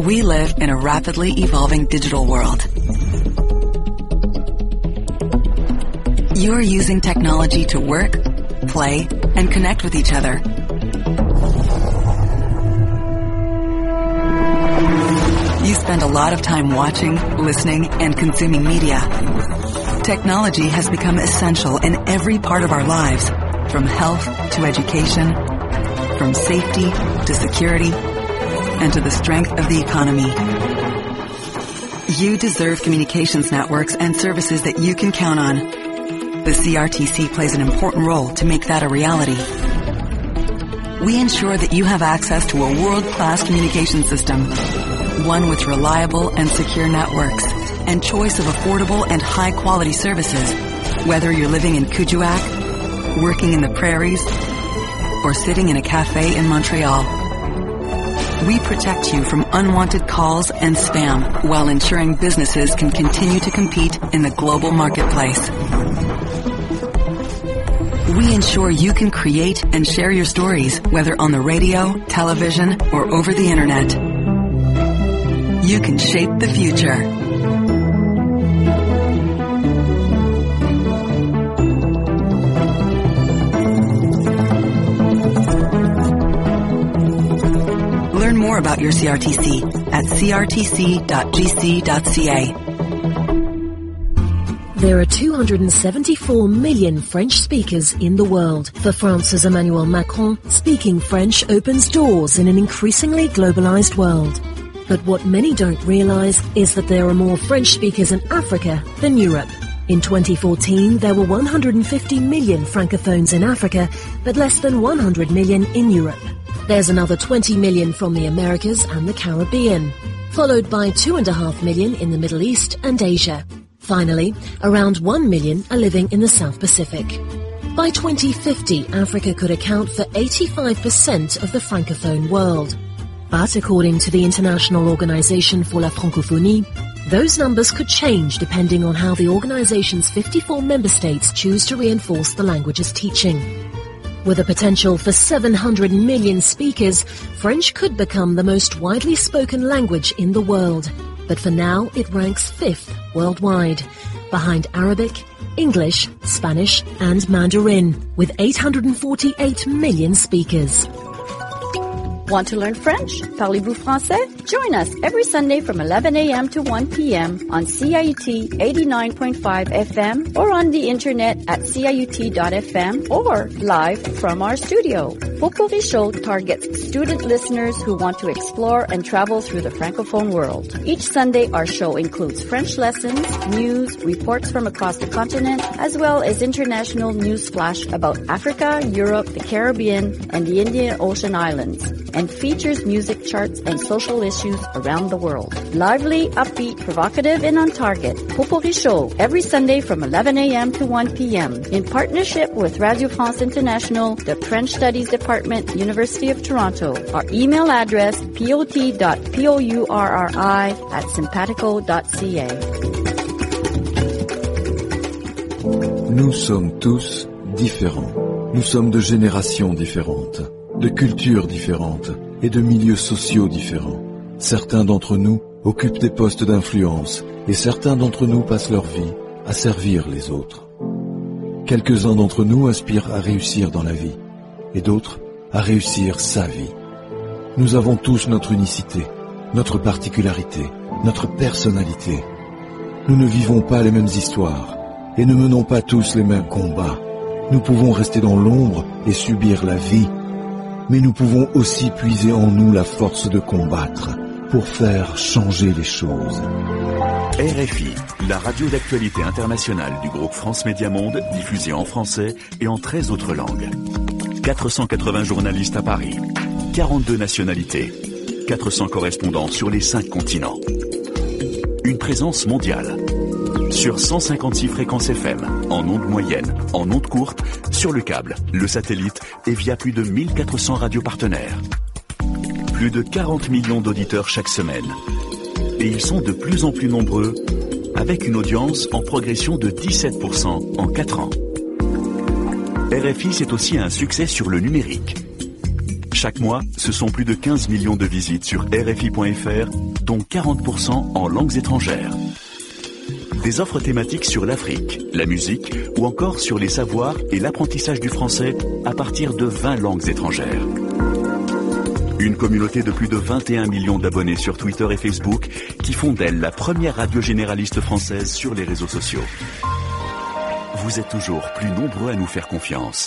We live in a rapidly evolving digital world. You are using technology to work, play, and connect with each other. You spend a lot of time watching, listening, and consuming media. Technology has become essential in every part of our lives, from health to education, from safety to security, and to the strength of the economy. You deserve communications networks and services that you can count on. The CRTC plays an important role to make that a reality. We ensure that you have access to a world-class communication system, one with reliable and secure networks, and choice of affordable and high-quality services, whether you're living in Kuujjuaq, working in the prairies, or sitting in a cafe in Montreal. We protect you from unwanted calls and spam while ensuring businesses can continue to compete in the global marketplace. We ensure you can create and share your stories, whether on the radio, television, or over the internet. You can shape the future. Learn more about your CRTC at crtc.gc.ca. There are 274 million French speakers in the world. For France's Emmanuel Macron, speaking French opens doors in an increasingly globalized world. But what many don't realize is that there are more French speakers in Africa than Europe. In 2014, there were 150 million francophones in Africa, but less than 100 million in Europe. There's another 20 million from the Americas and the Caribbean, followed by 2.5 million in the Middle East and Asia. Finally, around 1 million are living in the South Pacific. By 2050, Africa could account for 85% of the francophone world. But according to the International Organization for la Francophonie, those numbers could change depending on how the organization's 54 member states choose to reinforce the language's teaching. With a potential for 700 million speakers, French could become the most widely spoken language in the world. But for now, it ranks 5th worldwide, behind Arabic, English, Spanish, and Mandarin, with 848 million speakers. Want to learn French? Parlez-vous français? Join us every Sunday from 11 a.m. to 1 p.m. on CIUT 89.5 FM or on the internet at ciut.fm or live from our studio. Popuri Show targets student listeners who want to explore and travel through the Francophone world. Each Sunday, our show includes French lessons, news, reports from across the continent, as well as international news flash about Africa, Europe, the Caribbean, and the Indian Ocean Islands, and features music charts and social issues around the world. Lively, upbeat, provocative, and on target. Popuri Show every Sunday from 11 a.m. to 1 p.m. in partnership with Radio France International, the French Studies Department, University of Toronto. Our email address pot.pourri@simpatico.ca. Nous sommes tous différents. Nous sommes de générations différentes, de cultures différentes et de milieux sociaux différents. Certains d'entre nous occupent des postes d'influence et certains d'entre nous passent leur vie à servir les autres. Quelques-uns d'entre nous aspirent à réussir dans la vie et d'autres à réussir sa vie. Nous avons tous notre unicité, notre particularité, notre personnalité. Nous ne vivons pas les mêmes histoires et ne menons pas tous les mêmes combats. Nous pouvons rester dans l'ombre et subir la vie, mais nous pouvons aussi puiser en nous la force de combattre pour faire changer les choses. RFI, la radio d'actualité internationale du groupe France Média Monde, diffusée en français et en 13 autres langues. 480 journalistes à Paris, 42 nationalités, 400 correspondants sur les 5 continents. Une présence mondiale. Sur 156 fréquences FM, en ondes moyennes, en ondes courtes, sur le câble, le satellite et via plus de 1400 radios partenaires. Plus de 40 millions d'auditeurs chaque semaine. Et ils sont de plus en plus nombreux, avec une audience en progression de 17% en 4 ans. RFI, c'est aussi un succès sur le numérique. Chaque mois, ce sont plus de 15 millions de visites sur RFI.fr, dont 40% en langues étrangères. Des offres thématiques sur l'Afrique, la musique ou encore sur les savoirs et l'apprentissage du français à partir de 20 langues étrangères. Une communauté de plus de 21 millions d'abonnés sur Twitter et Facebook qui font d'elle la première radio généraliste française sur les réseaux sociaux. Vous êtes toujours plus nombreux à nous faire confiance.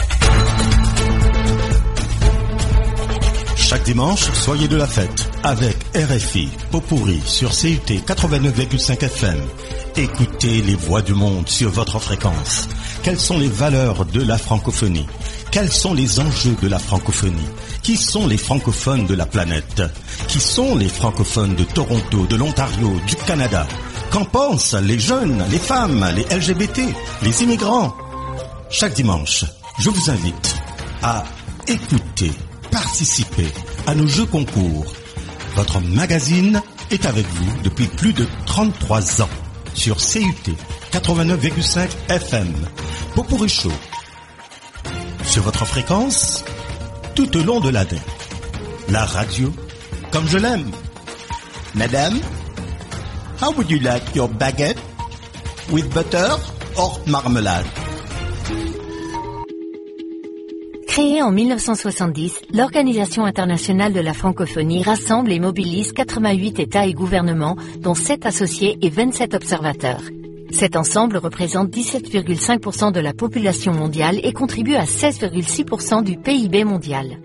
Chaque dimanche, soyez de la fête avec RFI Pot-Pourri sur CUT 89,5 FM. Écoutez les voix du monde sur votre fréquence. Quelles sont les valeurs de la francophonie? Quels sont les enjeux de la francophonie? Qui sont les francophones de la planète? Qui sont les francophones de Toronto, de l'Ontario, du Canada? Qu'en pensent les jeunes, les femmes, les LGBT, les immigrants? Chaque dimanche, je vous invite à écouter, participer à nos jeux concours. Votre magazine est avec vous depuis plus de 33 ans sur CUT 89,5 FM. Pot-Pourri Show. Sur votre fréquence, tout au long de l'année. La radio, comme je l'aime. Madame, how would you like your baguette? With butter or marmelade? Créée en 1970, l'Organisation internationale de la francophonie rassemble et mobilise 88 États et gouvernements, dont 7 associés et 27 observateurs. Cet ensemble représente 17,5% de la population mondiale et contribue à 16,6% du PIB mondial.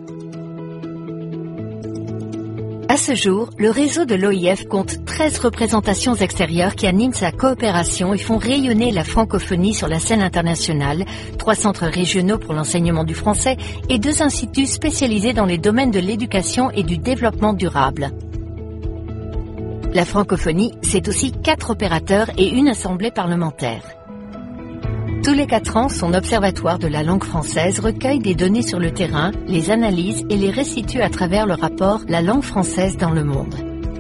À ce jour, le réseau de l'OIF compte 13 représentations extérieures qui animent sa coopération et font rayonner la francophonie sur la scène internationale, 3 centres régionaux pour l'enseignement du français et 2 instituts spécialisés dans les domaines de l'éducation et du développement durable. La francophonie, c'est aussi 4 opérateurs et une assemblée parlementaire. Tous les 4 ans, son observatoire de la langue française recueille des données sur le terrain, les analyse et les restitue à travers le rapport « La langue française dans le monde ».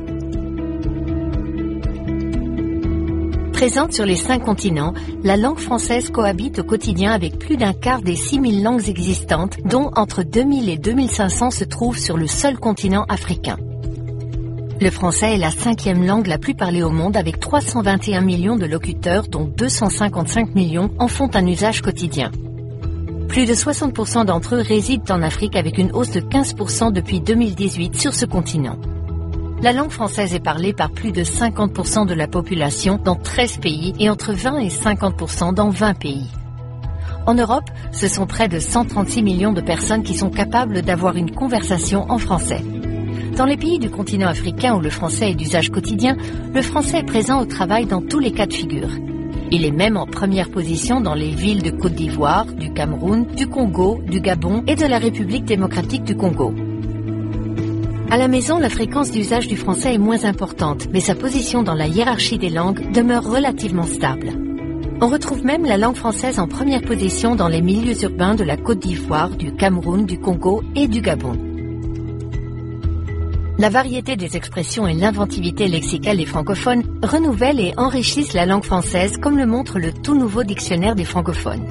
Présente sur les 5 continents, la langue française cohabite au quotidien avec plus d'un quart des 6000 langues existantes, dont entre 2000 et 2500 se trouvent sur le seul continent africain. Le français est la 5e langue la plus parlée au monde avec 321 millions de locuteurs dont 255 millions en font un usage quotidien. Plus de 60% d'entre eux résident en Afrique avec une hausse de 15% depuis 2018 sur ce continent. La langue française est parlée par plus de 50% de la population dans 13 pays et entre 20 et 50% dans 20 pays. En Europe, ce sont près de 136 millions de personnes qui sont capables d'avoir une conversation en français. Dans les pays du continent africain où le français est d'usage quotidien, le français est présent au travail dans tous les cas de figure. Il est même en première position dans les villes de Côte d'Ivoire, du Cameroun, du Congo, du Gabon et de la République démocratique du Congo. À la maison, la fréquence d'usage du français est moins importante, mais sa position dans la hiérarchie des langues demeure relativement stable. On retrouve même la langue française en première position dans les milieux urbains de la Côte d'Ivoire, du Cameroun, du Congo et du Gabon. La variété des expressions et l'inventivité lexicale des francophones renouvellent et enrichissent la langue française comme le montre le tout nouveau dictionnaire des francophones.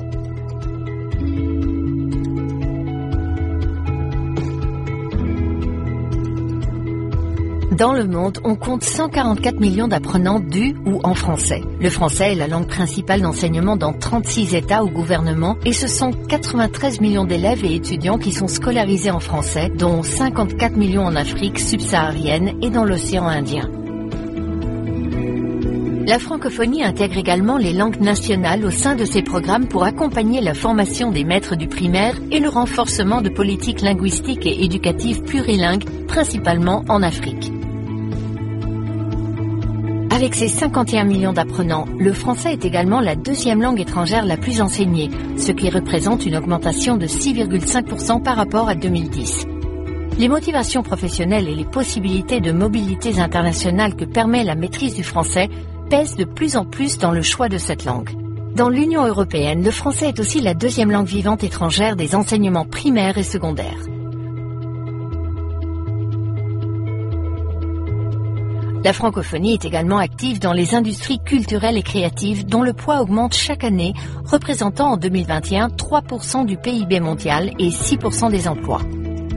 Dans le monde, on compte 144 millions d'apprenants du ou en français. Le français est la langue principale d'enseignement dans 36 États ou gouvernements et ce sont 93 millions d'élèves et étudiants qui sont scolarisés en français, dont 54 millions en Afrique subsaharienne et dans l'océan Indien. La francophonie intègre également les langues nationales au sein de ses programmes pour accompagner la formation des maîtres du primaire et le renforcement de politiques linguistiques et éducatives plurilingues, principalement en Afrique. Avec ses 51 millions d'apprenants, le français est également la 2e langue étrangère la plus enseignée, ce qui représente une augmentation de 6,5% par rapport à 2010. Les motivations professionnelles et les possibilités de mobilité internationale que permet la maîtrise du français pèsent de plus en plus dans le choix de cette langue. Dans l'Union européenne, le français est aussi la 2e langue vivante étrangère des enseignements primaires et secondaires. La francophonie est également active dans les industries culturelles et créatives dont le poids augmente chaque année, représentant en 2021 3% du PIB mondial et 6% des emplois.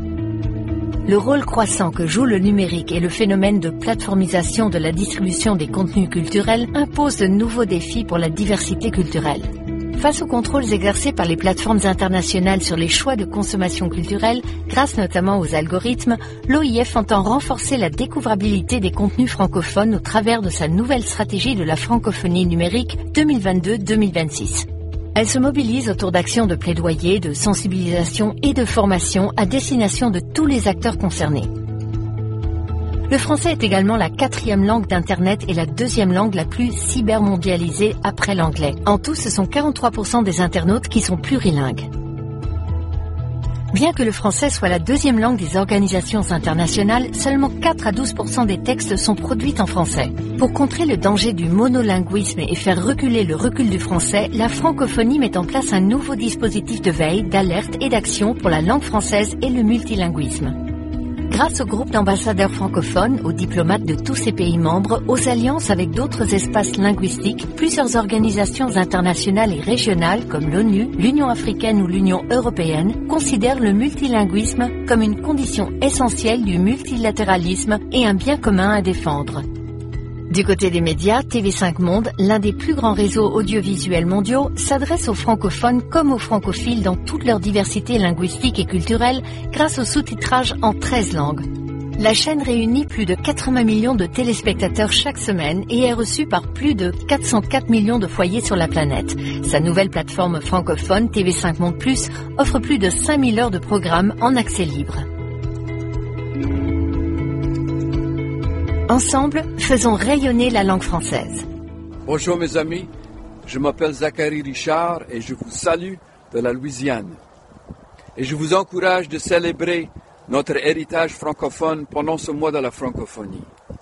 Le rôle croissant que joue le numérique et le phénomène de plateformisation de la distribution des contenus culturels impose de nouveaux défis pour la diversité culturelle. Face aux contrôles exercés par les plateformes internationales sur les choix de consommation culturelle, grâce notamment aux algorithmes, l'OIF entend renforcer la découvrabilité des contenus francophones au travers de sa nouvelle stratégie de la francophonie numérique 2022-2026. Elle se mobilise autour d'actions de plaidoyer, de sensibilisation et de formation à destination de tous les acteurs concernés. Le français est également la 4e langue d'Internet et la 2e langue la plus cybermondialisée après l'anglais. En tout, ce sont 43% des internautes qui sont plurilingues. Bien que le français soit la 2e langue des organisations internationales, seulement 4 à 12% des textes sont produits en français. Pour contrer le danger du monolinguisme et faire reculer le recul du français, la francophonie met en place un nouveau dispositif de veille, d'alerte et d'action pour la langue française et le multilinguisme. Grâce au groupe d'ambassadeurs francophones, aux diplomates de tous ces pays membres, aux alliances avec d'autres espaces linguistiques, plusieurs organisations internationales et régionales comme l'ONU, l'Union africaine ou l'Union européenne considèrent le multilinguisme comme une condition essentielle du multilatéralisme et un bien commun à défendre. Du côté des médias, TV5 Monde, l'un des plus grands réseaux audiovisuels mondiaux, s'adresse aux francophones comme aux francophiles dans toute leur diversité linguistique et culturelle grâce au sous-titrage en 13 langues. La chaîne réunit plus de 80 millions de téléspectateurs chaque semaine et est reçue par plus de 404 millions de foyers sur la planète. Sa nouvelle plateforme francophone, TV5 Monde Plus, offre plus de 5000 heures de programmes en accès libre. Ensemble, faisons rayonner la langue française. Bonjour mes amis, je m'appelle Zachary Richard et je vous salue de la Louisiane. Et je vous encourage de célébrer notre héritage francophone pendant ce mois de la francophonie.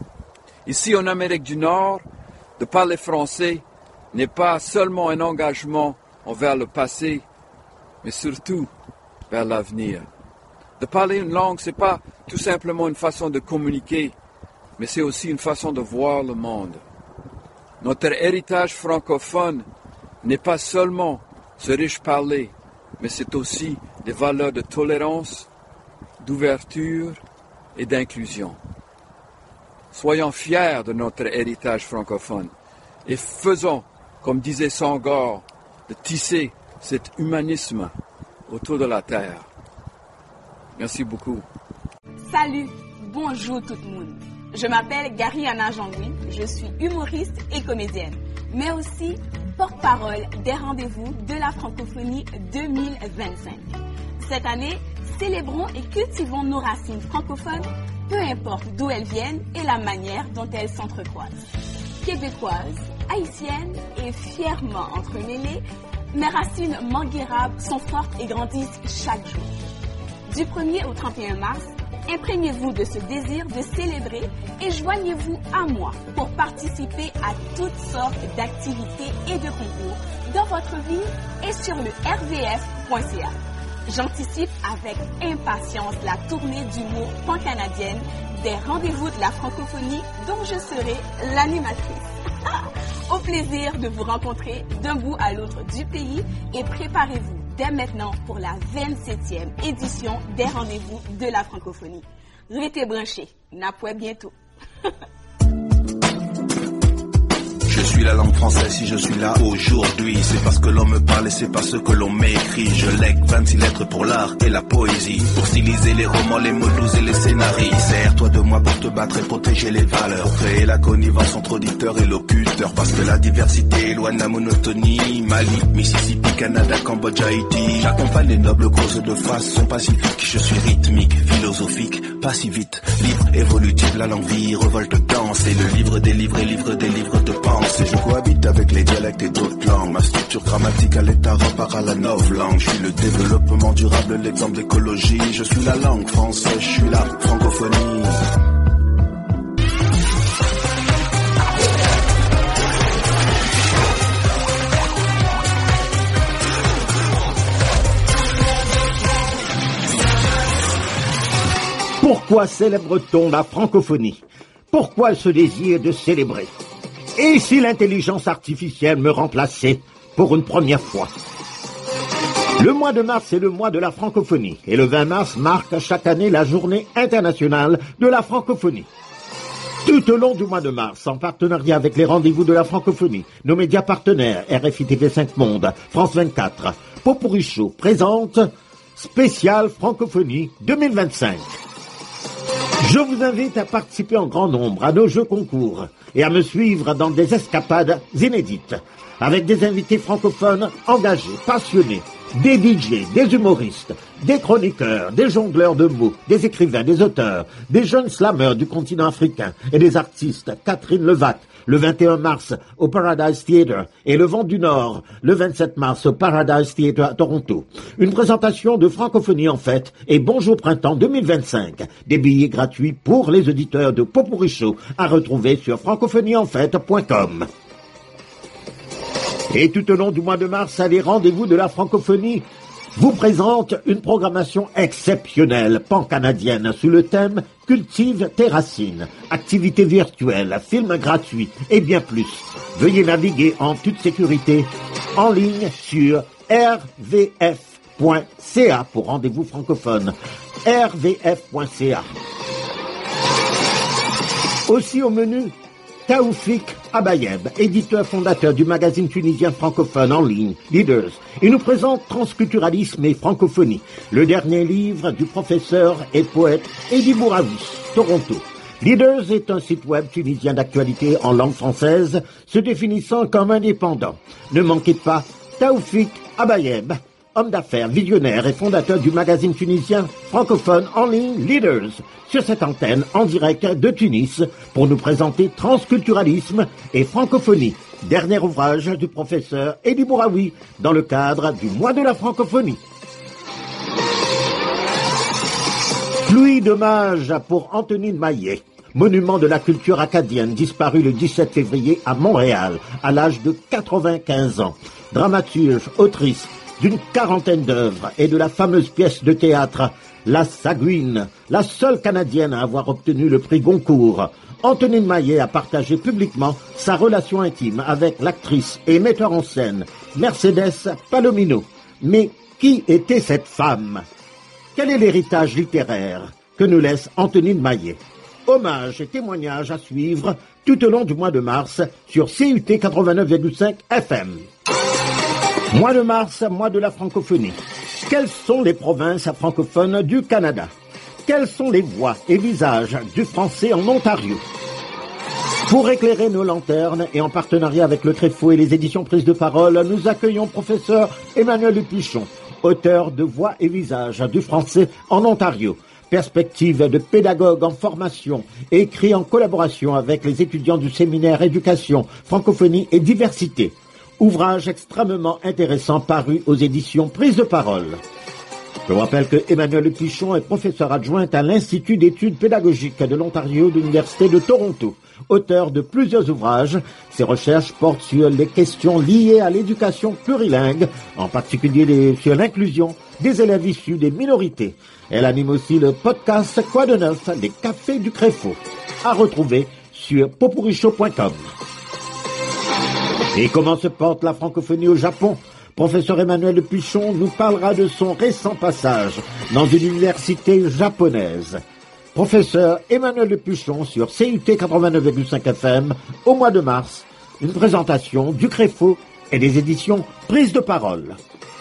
Ici en Amérique du Nord, de parler français n'est pas seulement un engagement envers le passé, mais surtout vers l'avenir. De parler une langue, ce n'est pas tout simplement une façon de communiquer, mais c'est aussi une façon de voir le monde. Notre héritage francophone n'est pas seulement ce riche parler, mais c'est aussi des valeurs de tolérance, d'ouverture et d'inclusion. Soyons fiers de notre héritage francophone et faisons, comme disait Senghor, de tisser cet humanisme autour de la terre. Merci beaucoup. Salut, bonjour tout le monde. Je m'appelle Gary-Anna Jean-Louis, je suis humoriste et comédienne, mais aussi porte-parole des rendez-vous de la francophonie 2025. Cette année, célébrons et cultivons nos racines francophones, peu importe d'où elles viennent et la manière dont elles s'entrecroisent. Québécoises, haïtiennes et fièrement entremêlées, mes racines manguérables sont fortes et grandissent chaque jour. Du 1er au 31 mars, imprégnez-vous de ce désir de célébrer et joignez-vous à moi pour participer à toutes sortes d'activités et de concours dans votre ville et sur le rvf.ca. J'anticipe avec impatience la tournée d'humour pan-canadienne des rendez-vous de la francophonie dont je serai l'animatrice. Au plaisir de vous rencontrer d'un bout à l'autre du pays et préparez-vous dès maintenant pour la 27e édition des rendez-vous de la francophonie. Restez branchés, n'apouez bientôt. Je suis la langue française si je suis là aujourd'hui. C'est parce que l'on me parle et c'est parce que l'on m'écrit. Je lègue 26 lettres pour l'art et la poésie, pour styliser les romans, les mots doux et les scénarios. Sers-toi de moi pour te battre et protéger les valeurs, pour créer la connivence entre auditeurs et locuteurs. Parce que la diversité éloigne la monotonie. Mali, Mississippi, Canada, Cambodge, Haïti. J'accompagne les nobles causes de façon pacifique. Je suis rythmique, philosophique, pas si vite. Libre, évolutif, la langue vie, revolte, danse. Et le livre des livres et livre des livres de pensée. Je cohabite avec les dialectes et d'autres langues. Ma structure grammaticale à l'état repart à la novlangue. Je suis le développement durable, l'exemple d'écologie. Je suis la langue française, je suis la francophonie. Pourquoi célèbre-t-on la francophonie? Pourquoi ce désir de célébrer? Et si l'intelligence artificielle me remplaçait pour une première fois? Le mois de mars est le mois de la francophonie et le 20 mars marque chaque année la journée internationale de la francophonie. Tout au long du mois de mars, en partenariat avec les rendez-vous de la francophonie, nos médias partenaires RFI TV5 Monde, France 24, Popurrí Show présente Spécial Francophonie 2025. Je vous invite à participer en grand nombre à nos jeux concours et à me suivre dans des escapades inédites avec des invités francophones engagés, passionnés, des DJ, des humoristes, des chroniqueurs, des jongleurs de mots, des écrivains, des auteurs, des jeunes slameurs du continent africain et des artistes. Catherine Levac, le 21 mars au Paradise Theatre et le Vent du Nord, le 27 mars au Paradise Theatre à Toronto. Une présentation de Francophonie en fête et Bonjour Printemps 2025. Des billets gratuits pour les auditeurs de Popurrí Show à retrouver sur francophonieenfête.com. Et tout au long du mois de mars, les rendez-vous de la francophonie vous présentent une programmation exceptionnelle pan-canadienne sous le thème Cultive tes racines, activités virtuelles, films gratuits et bien plus. Veuillez naviguer en toute sécurité en ligne sur rvf.ca pour rendez-vous francophone. rvf.ca. Aussi au menu, Taoufik Abayeb, éditeur fondateur du magazine tunisien francophone en ligne, Leaders. Il nous présente Transculturalisme et francophonie, le dernier livre du professeur et poète Edi Bouraoui, Toronto. Leaders est un site web tunisien d'actualité en langue française, se définissant comme indépendant. Ne manquez pas Taoufik Abayeb, homme d'affaires, visionnaire et fondateur du magazine tunisien francophone en ligne Leaders, sur cette antenne en direct de Tunis pour nous présenter Transculturalisme et francophonie, dernier ouvrage du professeur Edi Bouraoui dans le cadre du mois de la francophonie. Pluie d'hommage pour Antonine Maillet, monument de la culture acadienne, disparu le 17 février à Montréal, à l'âge de 95 ans. Dramaturge, autrice d'une quarantaine d'œuvres et de la fameuse pièce de théâtre La Sagouine, la seule Canadienne à avoir obtenu le prix Goncourt. Antonine Maillet a partagé publiquement sa relation intime avec l'actrice et metteur en scène Mercedes Palomino. Mais qui était cette femme? Quel est l'héritage littéraire que nous laisse Antonine Maillet? Hommage et témoignages à suivre tout au long du mois de mars sur CUT 89,5 FM. Mois de mars, mois de la francophonie. Quelles sont les provinces francophones du Canada? Quelles sont les voix et visages du français en Ontario? Pour éclairer nos lanternes et en partenariat avec le Tréfo et les éditions Prises de Parole, nous accueillons professeur Emmanuel Dupichon, auteur de Voix et visages du français en Ontario. Perspective de pédagogue en formation, écrit en collaboration avec les étudiants du séminaire Éducation, Francophonie et Diversité. Ouvrage extrêmement intéressant paru aux éditions Prises de Parole. Je vous rappelle que Emmanuel Pichon est professeur adjoint à l'Institut d'études pédagogiques de l'Ontario de l'Université de Toronto. Auteur de plusieurs ouvrages, ses recherches portent sur les questions liées à l'éducation plurilingue, en particulier sur l'inclusion des élèves issus des minorités. Elle anime aussi le podcast Quoi de neuf, les cafés du Créfo, à retrouver sur popurrishow.com. Et comment se porte la francophonie au Japon? Professeur Emmanuel Pichon nous parlera de son récent passage dans une université japonaise. Professeur Emmanuel Pichon sur CUT 89,5 FM au mois de mars, une présentation du Créfo et des éditions Prises de Parole.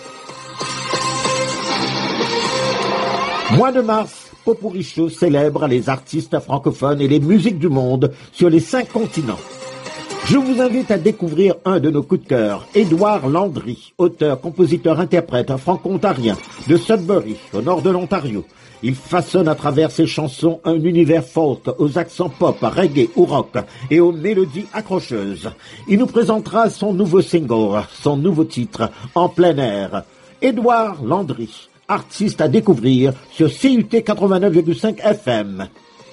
Mois de mars, Popurrí Show célèbre les artistes francophones et les musiques du monde sur les 5 continents. Je vous invite à découvrir un de nos coups de cœur, Édouard Landry, auteur, compositeur, interprète franco-ontarien de Sudbury, au nord de l'Ontario. Il façonne à travers ses chansons un univers folk aux accents pop, reggae ou rock et aux mélodies accrocheuses. Il nous présentera son nouveau single, son nouveau titre, En plein air. Édouard Landry, artiste à découvrir sur CUT 89,5 FM.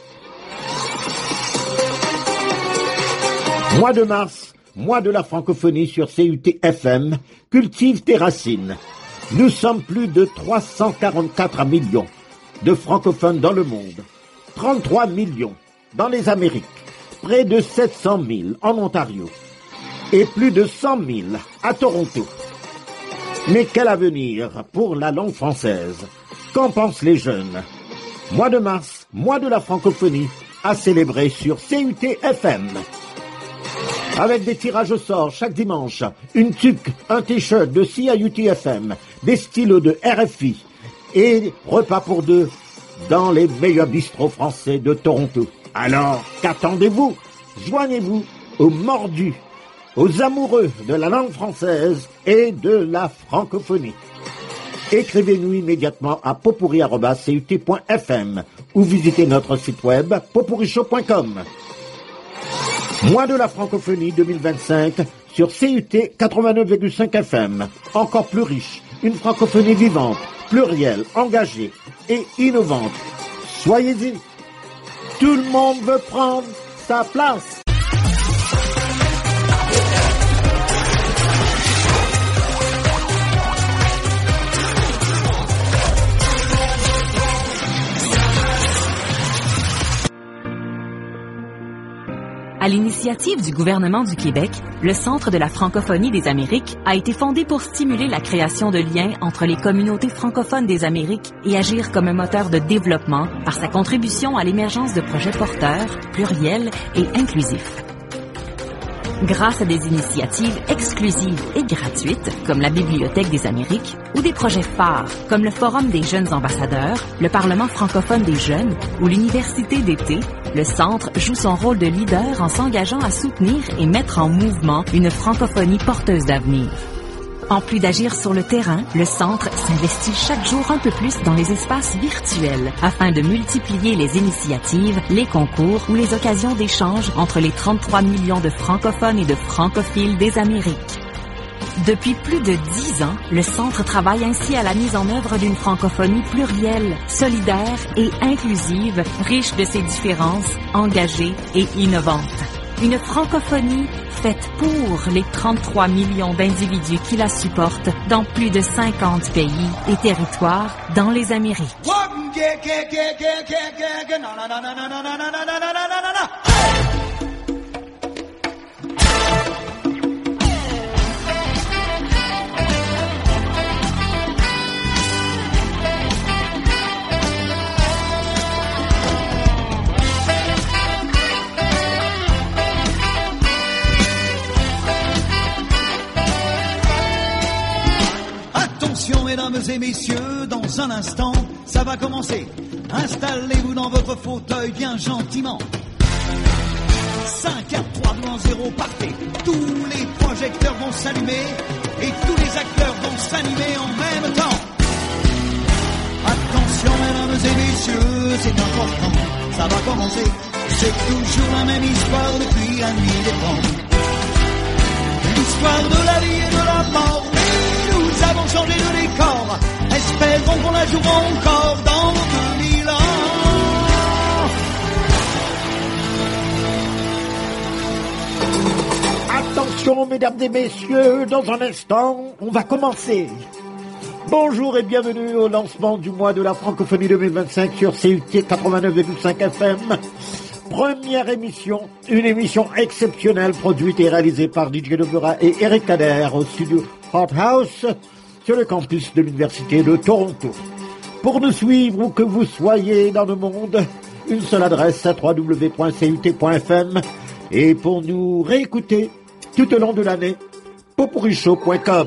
Mois de mars, mois de la francophonie sur CUT FM, cultive tes racines. Nous sommes plus de 344 millions de francophones dans le monde, 33 millions dans les Amériques, près de 700 000 en Ontario et plus de 100 000 à Toronto. Mais quel avenir pour la langue française? Qu'en pensent les jeunes? Mois de mars, mois de la francophonie, à célébrer sur CUT-FM. Avec des tirages au sort chaque dimanche, une tuque, un t-shirt de CIUT-FM, des stylos de RFI et repas pour deux dans les meilleurs bistrots français de Toronto. Alors, qu'attendez-vous? Joignez-vous aux mordus, aux amoureux de la langue française et de la francophonie. Écrivez-nous immédiatement à popurri@cut.fm ou visitez notre site web popurrishow.com. Mois de la francophonie 2025 sur CUT 89,5 FM. Encore plus riche, une francophonie vivante, plurielle, engagée et innovante. Soyez-y. Tout le monde veut prendre sa place. À l'initiative du gouvernement du Québec, le Centre de la francophonie des Amériques a été fondé pour stimuler la création de liens entre les communautés francophones des Amériques et agir comme un moteur de développement par sa contribution à l'émergence de projets porteurs, pluriels et inclusifs. Grâce à des initiatives exclusives et gratuites, comme la Bibliothèque des Amériques, ou des projets phares, comme le Forum des jeunes ambassadeurs, le Parlement francophone des jeunes ou l'Université d'été, le Centre joue son rôle de leader en s'engageant à soutenir et mettre en mouvement une francophonie porteuse d'avenir. En plus d'agir sur le terrain, le Centre s'investit chaque jour un peu plus dans les espaces virtuels afin de multiplier les initiatives, les concours ou les occasions d'échange entre les 33 millions de francophones et de francophiles des Amériques. Depuis plus de 10 ans, le Centre travaille ainsi à la mise en œuvre d'une francophonie plurielle, solidaire et inclusive, riche de ses différences, engagée et innovante. Une francophonie faite pour les 33 millions d'individus qui la supportent dans plus de 50 pays et territoires dans les Amériques. Mesdames et messieurs, dans un instant, ça va commencer. Installez-vous dans votre fauteuil bien gentiment. 5, 4, 3, 2, 1, 0, partez. Tous les projecteurs vont s'allumer et tous les acteurs vont s'animer en même temps. Attention, mesdames et messieurs, c'est important. Ça va commencer. C'est toujours la même histoire depuis la nuit des temps. L'histoire de la vie et de la mort. Nous avons changé de décor. Espérons qu'on la jouera encore dans 2000 ans. Attention, mesdames et messieurs, dans un instant, on va commencer. Bonjour et bienvenue au lancement du mois de la francophonie 2025 sur CUT 89,5 FM. Première émission, une émission exceptionnelle produite et réalisée par DJ Deborah et Eric Kader au studio Hot House sur le campus de l'Université de Toronto. Pour nous suivre où que vous soyez dans le monde, une seule adresse à www.cut.fm et pour nous réécouter tout au long de l'année, popurrishow.com.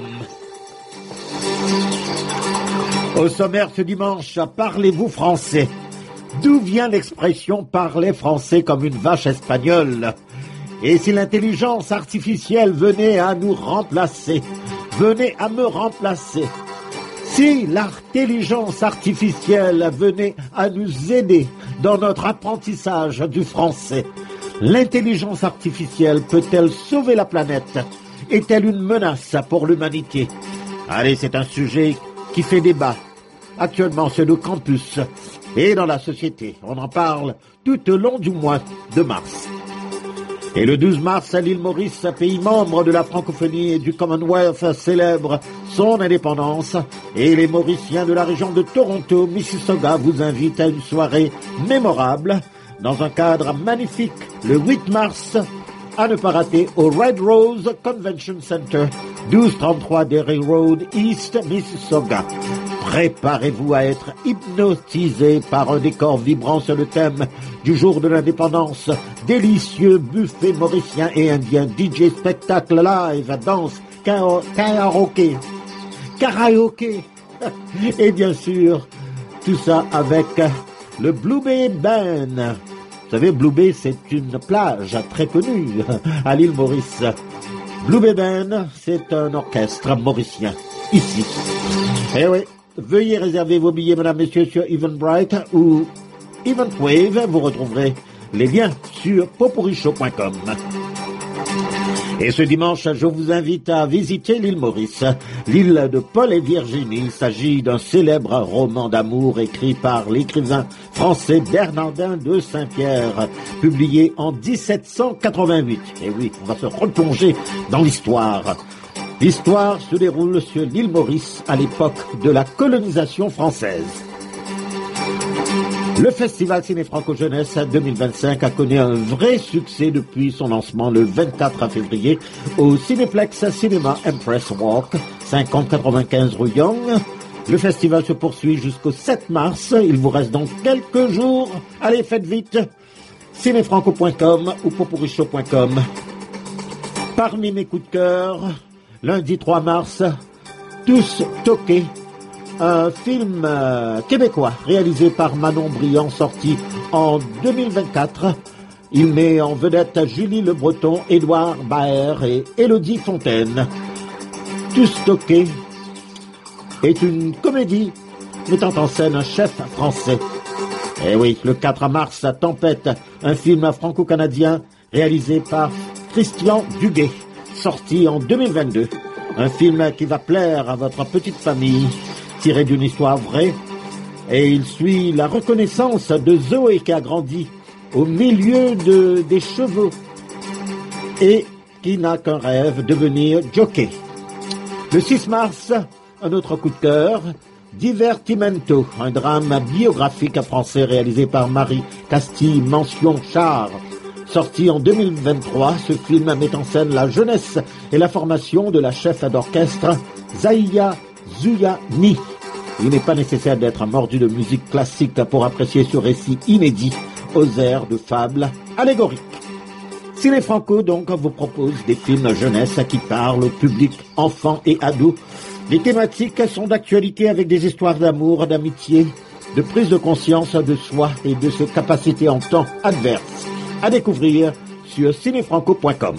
Au sommaire ce dimanche, parlez-vous français? D'où vient l'expression « parler français comme une vache espagnole » ? Et si l'intelligence artificielle venait à nous remplacer, venait à me remplacer, si l'intelligence artificielle venait à nous aider dans notre apprentissage du français, l'intelligence artificielle peut-elle sauver la planète? Est-elle une menace pour l'humanité? Allez, c'est un sujet qui fait débat actuellement sur nos campus et dans la société. On en parle tout au long du mois de mars. Et le 12 mars, l'île Maurice, pays membre de la francophonie et du Commonwealth, célèbre son indépendance. Et les Mauriciens de la région de Toronto, Mississauga, vous invitent à une soirée mémorable dans un cadre magnifique le 8 mars à ne pas rater au Red Rose Convention Center, 1233 Derry Road, East Mississauga. Préparez-vous à être hypnotisé par un décor vibrant sur le thème du jour de l'indépendance. Délicieux buffet mauricien et indien, DJ spectacle live, danse, karaoké. Et bien sûr, tout ça avec le Blue Bay Band. Vous savez, Blue Bay, c'est une plage très connue à l'île Maurice. Blue Bay Band, c'est un orchestre mauricien, ici. Eh oui, veuillez réserver vos billets, mesdames, messieurs, sur Eventbrite ou Eventwave. Vous retrouverez les liens sur popurrichaud.com. Et ce dimanche, je vous invite à visiter l'île Maurice, l'île de Paul et Virginie. Il s'agit d'un célèbre roman d'amour écrit par l'écrivain français Bernardin de Saint-Pierre, publié en 1788. Et oui, on va se replonger dans l'histoire. L'histoire se déroule sur l'île Maurice à l'époque de la colonisation française. Le Festival Ciné-Franco-Jeunesse 2025 a connu un vrai succès depuis son lancement le 24 février au Cinéplex Cinéma Empress Walk, 5095 rue Young. Le festival se poursuit jusqu'au 7 mars. Il vous reste donc quelques jours. Allez, faites vite. Cinéfranco.com ou popurrichaud.com. Parmi mes coups de cœur, lundi 3 mars, Tous toqués. Un film québécois réalisé par Manon Briand, sorti en 2024. Il met en vedette Julie Le Breton, Édouard Baer et Élodie Fontaine. Tous toqués est une comédie mettant en scène un chef français. Eh oui, le 4 mars, Tempête, un film franco-canadien réalisé par Christian Duguay, sorti en 2022. Un film qui va plaire à votre petite famille, tiré d'une histoire vraie, et il suit la reconnaissance de Zoé qui a grandi au milieu des chevaux et qui n'a qu'un rêve, devenir jockey. Le 6 mars, un autre coup de cœur, Divertimento, un drame biographique français réalisé par Marie Castille Mention-Char. Sorti en 2023, ce film met en scène la jeunesse et la formation de la chef d'orchestre Zahia Zouyani. Il n'est pas nécessaire d'être mordu de musique classique pour apprécier ce récit inédit aux airs de fables allégoriques. Ciné Franco, donc, vous propose des films jeunesse qui parlent au public, enfants et ados. Les thématiques sont d'actualité avec des histoires d'amour, d'amitié, de prise de conscience de soi et de ses capacités en temps adverse. À découvrir sur cinéfranco.com.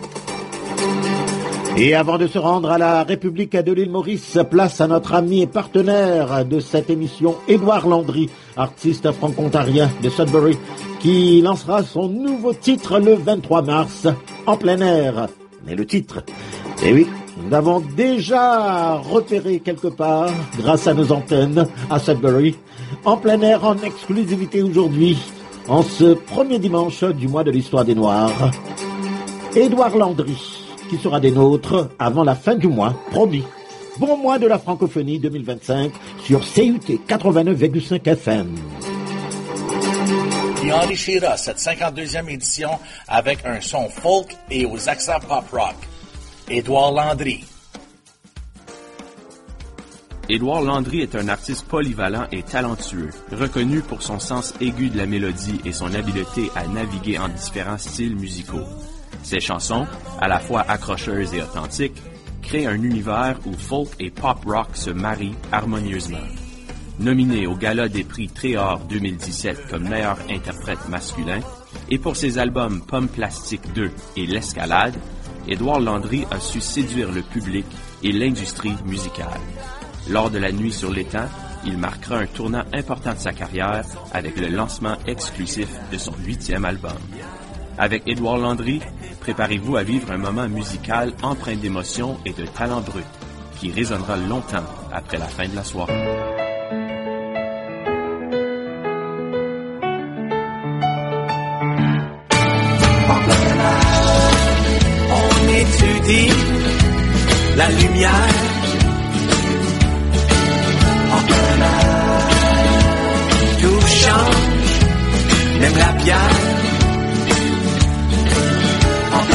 Et avant de se rendre à la République de l'île Maurice, place à notre ami et partenaire de cette émission, Édouard Landry, artiste franco-ontarien de Sudbury, qui lancera son nouveau titre le 23 mars, en plein air. Mais le titre, eh oui, nous l'avons déjà repéré quelque part, grâce à nos antennes à Sudbury, en plein air, en exclusivité aujourd'hui, en ce premier dimanche du mois de l'histoire des Noirs. Édouard Landry, qui sera des nôtres avant la fin du mois, promis. Bon mois de la francophonie 2025 sur CUT 89,5 FM. Il enrichira cette 52e édition avec un son folk et aux accents pop-rock. Édouard Landry. Édouard Landry est un artiste polyvalent et talentueux, reconnu pour son sens aigu de la mélodie et son habileté à naviguer en différents styles musicaux. Ses chansons, à la fois accrocheuses et authentiques, créent un univers où folk et pop-rock se marient harmonieusement. Nominé au Gala des prix Tréor 2017 comme meilleur interprète masculin, et pour ses albums Pomme Plastique 2 et L'Escalade, Édouard Landry a su séduire le public et l'industrie musicale. Lors de la Nuit sur l'étang, il marquera un tournant important de sa carrière avec le lancement exclusif de son 8e album. Avec Édouard Landry, préparez-vous à vivre un moment musical empreint d'émotion et de talent brut, qui résonnera longtemps après la fin de la soirée. On étudie la lumière en plein air. Tout change, même la bière. En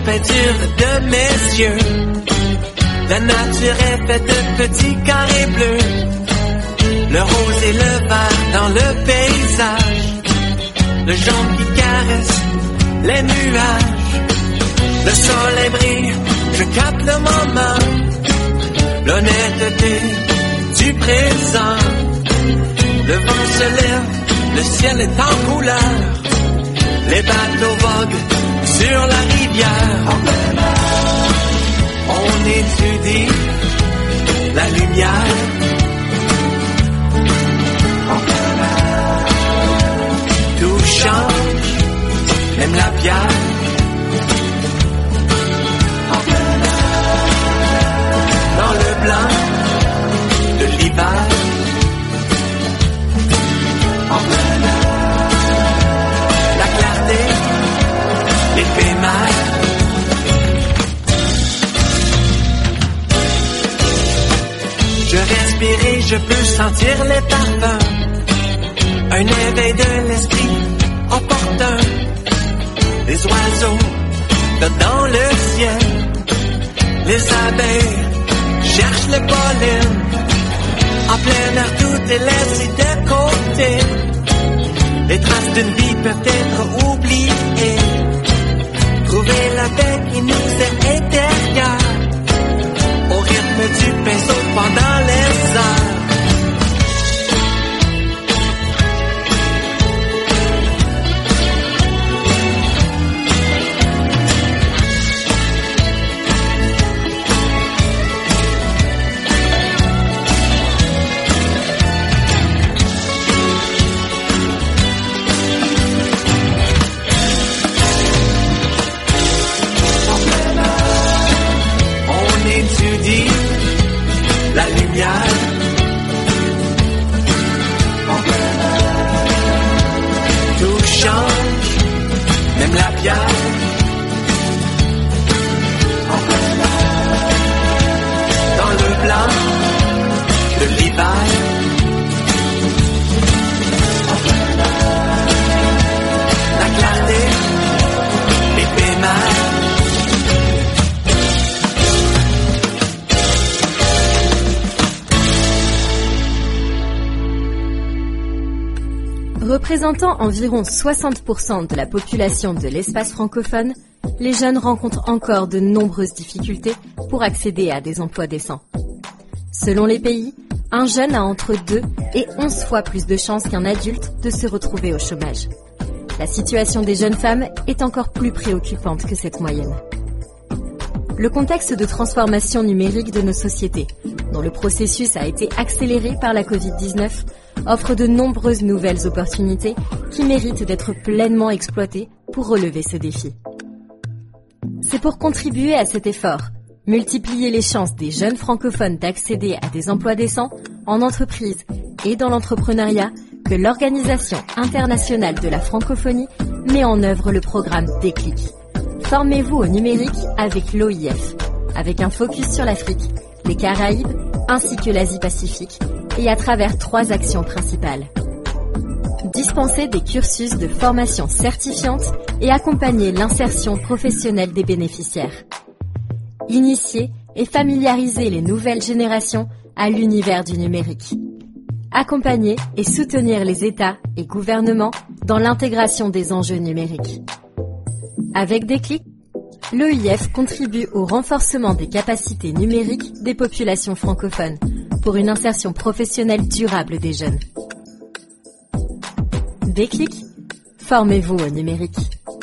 peinture de mes yeux. La nature est faite de petits carrés bleus. Le rose et le vert dans le paysage. Le jaune qui caresse les nuages. Le soleil brille, je capte le moment. L'honnêteté du présent. Le vent se lève, le ciel est en couleur. Les bateaux voguent sur la rivière. En plein air, on étudie la lumière. En plein air, tout change, même la pierre. En plein air, dans le blanc de l'hiver. En plein air, la clarté, l'éphémère. Je respire et je peux sentir les parfums. Un éveil de l'esprit opportun. Les oiseaux dans le ciel. Les abeilles cherchent le pollen. En plein air tout est laissé de côté. Les traces d'une vie peuvent être oubliées. Trouver la paix qui nous est intérieure. Au rythme du pinceau pendant les heures. La lumière. En plein air, tout change, même la pierre. En plein air, dans le blanc de l'hiver. En plein air, la clarté, l'éphémère. Représentant environ 60% de la population de l'espace francophone, les jeunes rencontrent encore de nombreuses difficultés pour accéder à des emplois décents. Selon les pays, un jeune a entre 2 et 11 fois plus de chances qu'un adulte de se retrouver au chômage. La situation des jeunes femmes est encore plus préoccupante que cette moyenne. Le contexte de transformation numérique de nos sociétés, dont le processus a été accéléré par la Covid-19, offre de nombreuses nouvelles opportunités qui méritent d'être pleinement exploitées pour relever ce défi. C'est pour contribuer à cet effort, multiplier les chances des jeunes francophones d'accéder à des emplois décents en entreprise et dans l'entrepreneuriat que l'Organisation internationale de la francophonie met en œuvre le programme Déclic. Formez-vous au numérique avec l'OIF, avec un focus sur l'Afrique, les Caraïbes ainsi que l'Asie-Pacifique et à travers 3 actions principales. Dispenser des cursus de formation certifiante et accompagner l'insertion professionnelle des bénéficiaires. Initier et familiariser les nouvelles générations à l'univers du numérique. Accompagner et soutenir les États et gouvernements dans l'intégration des enjeux numériques. Avec Déclic, l'OIF contribue au renforcement des capacités numériques des populations francophones pour une insertion professionnelle durable des jeunes. Déclic, formez-vous au numérique.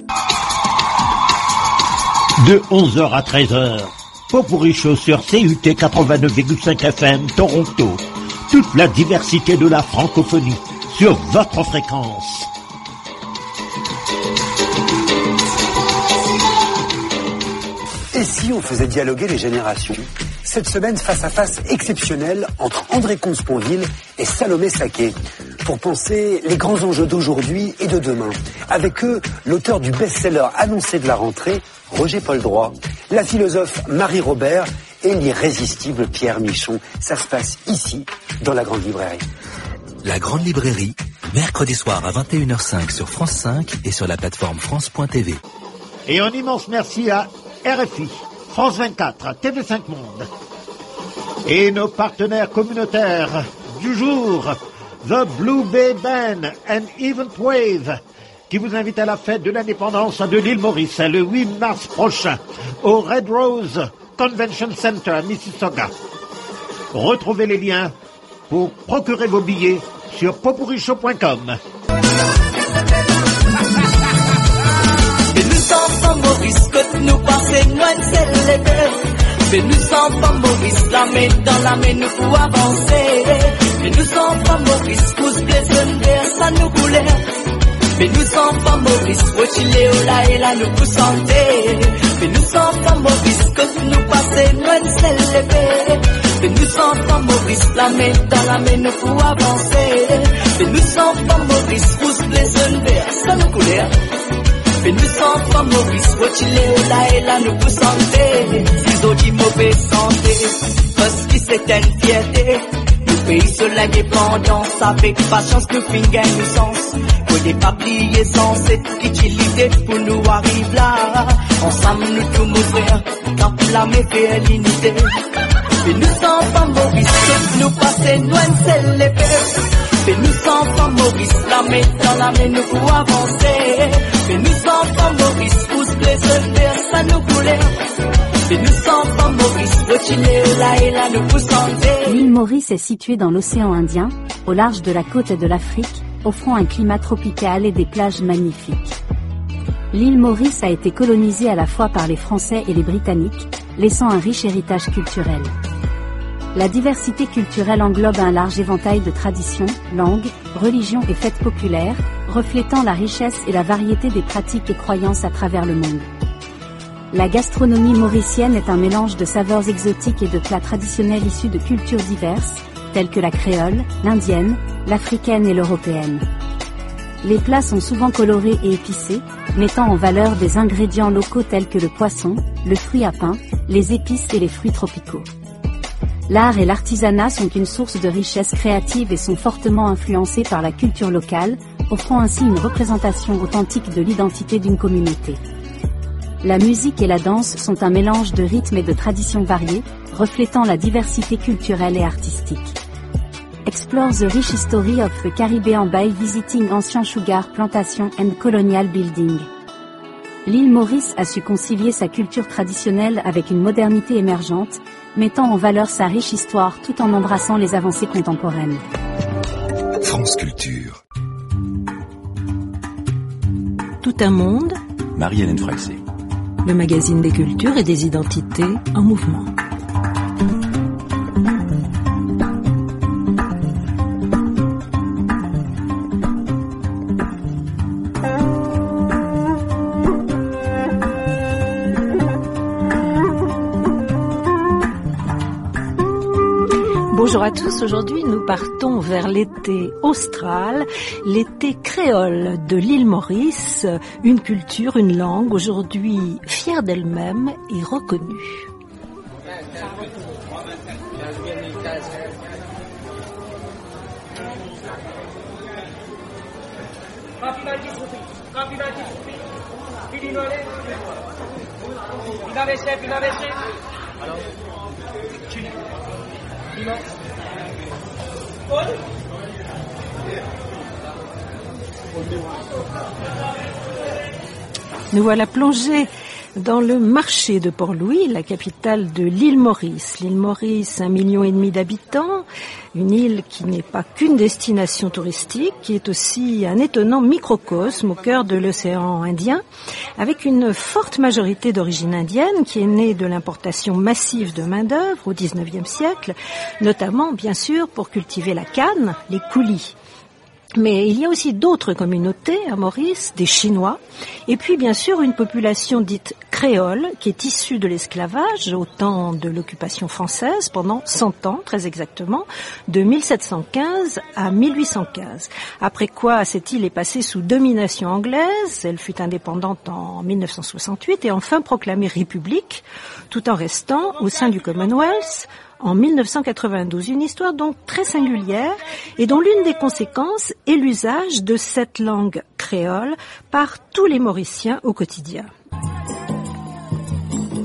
De 11h à 13h, Popurrí Show sur CUT 89,5 FM Toronto. Toute la diversité de la francophonie sur votre fréquence. Et si on faisait dialoguer les générations? Cette semaine, face à face exceptionnel entre André Comte-Sponville et Salomé Saké, pour penser les grands enjeux d'aujourd'hui et de demain. Avec eux, l'auteur du best-seller annoncé de la rentrée, Roger Poldroy, la philosophe Marie Robert et l'irrésistible Pierre Michon. Ça se passe ici, dans la Grande Librairie. La Grande Librairie, mercredi soir à 21h05 sur France 5 et sur la plateforme France.tv. Et un immense merci à RFI, France 24, TV5 Monde. Et nos partenaires communautaires du jour, The Blue Bay Band and Event Wave, qui vous invite à la fête de l'indépendance de l'île Maurice le 8 mars prochain au Red Rose Convention Center à Mississauga. Retrouvez les liens pour procurer vos billets sur popurrichaud.com. Nous enfants Maurice, que nous passons loin de célébrer. Mais nous enfants Maurice, la main dans la main nous pour avancer. Mais nous enfants Maurice, tous plaisir vers ça nous coulait. Mais nous enfants Maurice, Chile là et là nous pour santé. Mais nous enfants Maurice, que nous passons loin de célébrer. Mais nous enfants Maurice, la main dans la main nous pour avancer. Mais nous enfants Maurice, tous plaisir vers ça nous coulait. Mais nous enfants Maurice, Chile là et là nous pour santé. Si autres mauvaise santé, parce que c'est une fierté. Nous pays sur l'indépendance avec patience nous fin gagne nous sens. Qu'on n'est pas plié sans cette utilité pour nous arriver là. Ensemble nous tous nos frères, quand la main fait l'unité. Mais nous enfants Maurice, nous passons loin de célébrer. Mais nous enfants Maurice, la main dans la main nous pour avancer. Mais nous enfants Maurice, tous plaisir vers ça nous coulait. Mais nous enfants Maurice, Chile là et là nous pour santé. L'île Maurice est située dans l'océan Indien, au large de la côte de l'Afrique, offrant un climat tropical et des plages magnifiques. L'île Maurice a été colonisée à la fois par les Français et les Britanniques, laissant un riche héritage culturel. La diversité culturelle englobe un large éventail de traditions, langues, religions et fêtes populaires, reflétant la richesse et la variété des pratiques et croyances à travers le monde. La gastronomie mauricienne est un mélange de saveurs exotiques et de plats traditionnels issus de cultures diverses, telles que la créole, l'indienne, l'africaine et l'européenne. Les plats sont souvent colorés et épicés, mettant en valeur des ingrédients locaux tels que le poisson, le fruit à pain, les épices et les fruits tropicaux. L'art et l'artisanat sont une source de richesse créative et sont fortement influencés par la culture locale, offrant ainsi une représentation authentique de l'identité d'une communauté. La musique et la danse sont un mélange de rythmes et de traditions variées, reflétant la diversité culturelle et artistique. Explore the rich history of the Caribbean by visiting ancient sugar plantation and colonial building. L'île Maurice a su concilier sa culture traditionnelle avec une modernité émergente, mettant en valeur sa riche histoire tout en embrassant les avancées contemporaines. France Culture. Tout un monde. Marie-Hélène Freixé. Le magazine des cultures et des identités en mouvement. Bonjour à tous, aujourd'hui nous partons vers l'été austral, l'été créole de l'île Maurice, une culture, une langue aujourd'hui fière d'elle-même et reconnue. Nous voilà plongés dans le marché de Port-Louis, la capitale de l'île Maurice. L'île Maurice, 1,5 million d'habitants, une île qui n'est pas qu'une destination touristique, qui est aussi un étonnant microcosme au cœur de l'océan Indien, avec une forte majorité d'origine indienne qui est née de l'importation massive de main-d'œuvre au XIXe siècle, notamment, bien sûr, pour cultiver la canne, les coulis. Mais il y a aussi d'autres communautés à Maurice, des Chinois, et puis bien sûr une population dite créole qui est issue de l'esclavage au temps de l'occupation française pendant 100 ans, très exactement, de 1715 à 1815. Après quoi, cette île est passée sous domination anglaise, elle fut indépendante en 1968 et enfin proclamée république, tout en restant au sein du Commonwealth en 1992. Une histoire donc très singulière et dont l'une des conséquences est l'usage de cette langue créole par tous les Mauriciens au quotidien.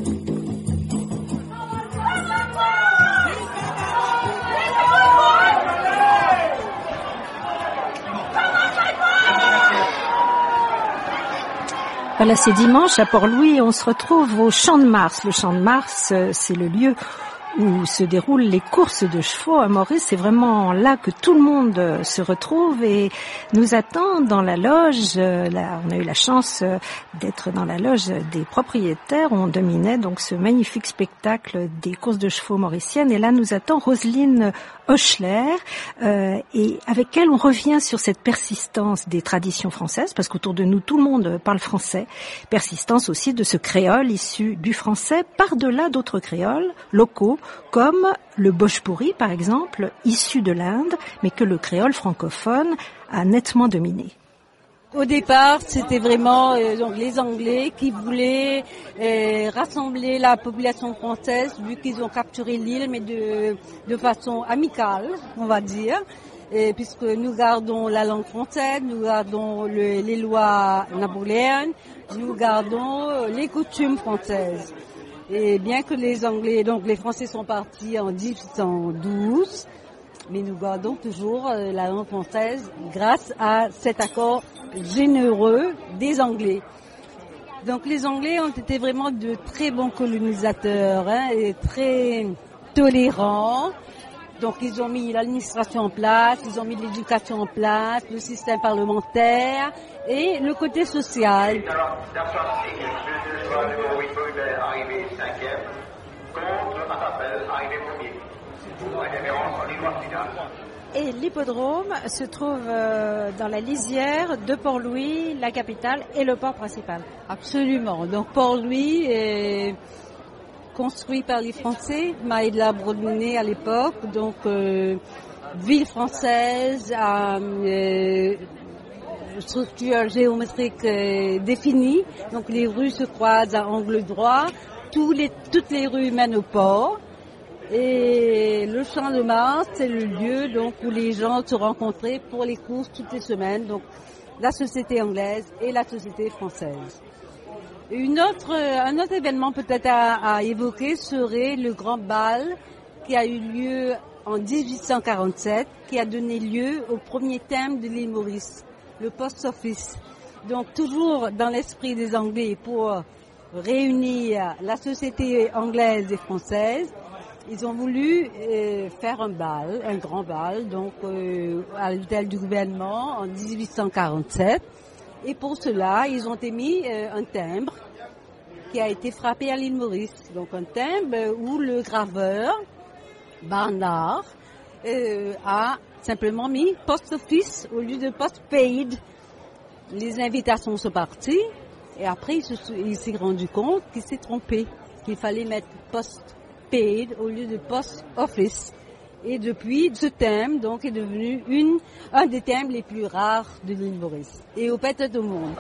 Voilà, c'est dimanche à Port-Louis, on se retrouve au Champ de Mars. Le Champ de Mars, c'est le lieu où se déroulent les courses de chevaux à Maurice. C'est vraiment là que tout le monde se retrouve et nous attend dans la loge. Là, on a eu la chance d'être dans la loge des propriétaires. On dominait donc ce magnifique spectacle des courses de chevaux mauriciennes. Et là, nous attend Roselyne Hochler, et avec elle, on revient sur cette persistance des traditions françaises, parce qu'autour de nous, tout le monde parle français. Persistance aussi de ce créole issu du français, par-delà d'autres créoles locaux, comme le bhojpuri, par exemple, issu de l'Inde, mais que le créole francophone a nettement dominé. Au départ, c'était vraiment donc les Anglais qui voulaient rassembler la population française, vu qu'ils ont capturé l'île, mais de façon amicale, on va dire, puisque nous gardons la langue française, nous gardons les lois napoléennes, nous gardons les coutumes françaises. Et bien que les Anglais, donc les Français sont partis en 1812, mais nous gardons toujours la langue française grâce à cet accord généreux des Anglais. Donc les Anglais ont été vraiment de très bons colonisateurs, et très tolérants. Donc ils ont mis l'administration en place, ils ont mis l'éducation en place, le système parlementaire et le côté social. Et l'hippodrome se trouve dans la lisière de Port-Louis, la capitale, et le port principal. Absolument. Donc Port-Louis est construit par les Français, Maille de la Brodonnais à l'époque, donc ville française à structure géométrique définie. Donc les rues se croisent à angle droit, toutes les rues mènent au port. Et le Champ de Mars, c'est le lieu donc où les gens se rencontraient pour les courses toutes les semaines. Donc la société anglaise et la société française. Un autre événement peut-être à évoquer serait le grand bal qui a eu lieu en 1847, qui a donné lieu au premier thème de l'île Maurice, le Post Office. Donc toujours dans l'esprit des Anglais pour réunir la société anglaise et française. Ils ont voulu faire un grand bal, donc à l'hôtel du gouvernement en 1847. Et pour cela, ils ont émis un timbre qui a été frappé à l'île Maurice. Donc un timbre où le graveur, Barnard, a simplement mis Post Office au lieu de Post Paid. Les invitations sont parties et après il s'est rendu compte qu'il s'est trompé, qu'il fallait mettre Post Paid au lieu de Post Office. Et depuis, ce thème donc est devenu un des thèmes les plus rares de l'île Maurice et au peut-être au monde.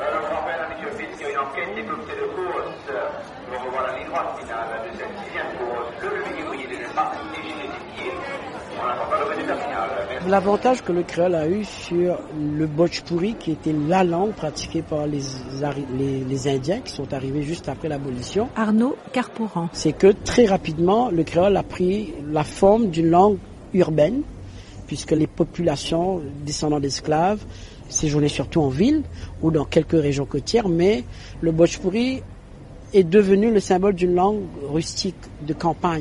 L'avantage que le créole a eu sur le bhojpuri, qui était la langue pratiquée par les Indiens qui sont arrivés juste après l'abolition. Arnaud Carpouran. C'est que très rapidement, le créole a pris la forme d'une langue urbaine, puisque les populations descendant d'esclaves séjournaient surtout en ville ou dans quelques régions côtières, mais le bhojpuri est devenu le symbole d'une langue rustique de campagne.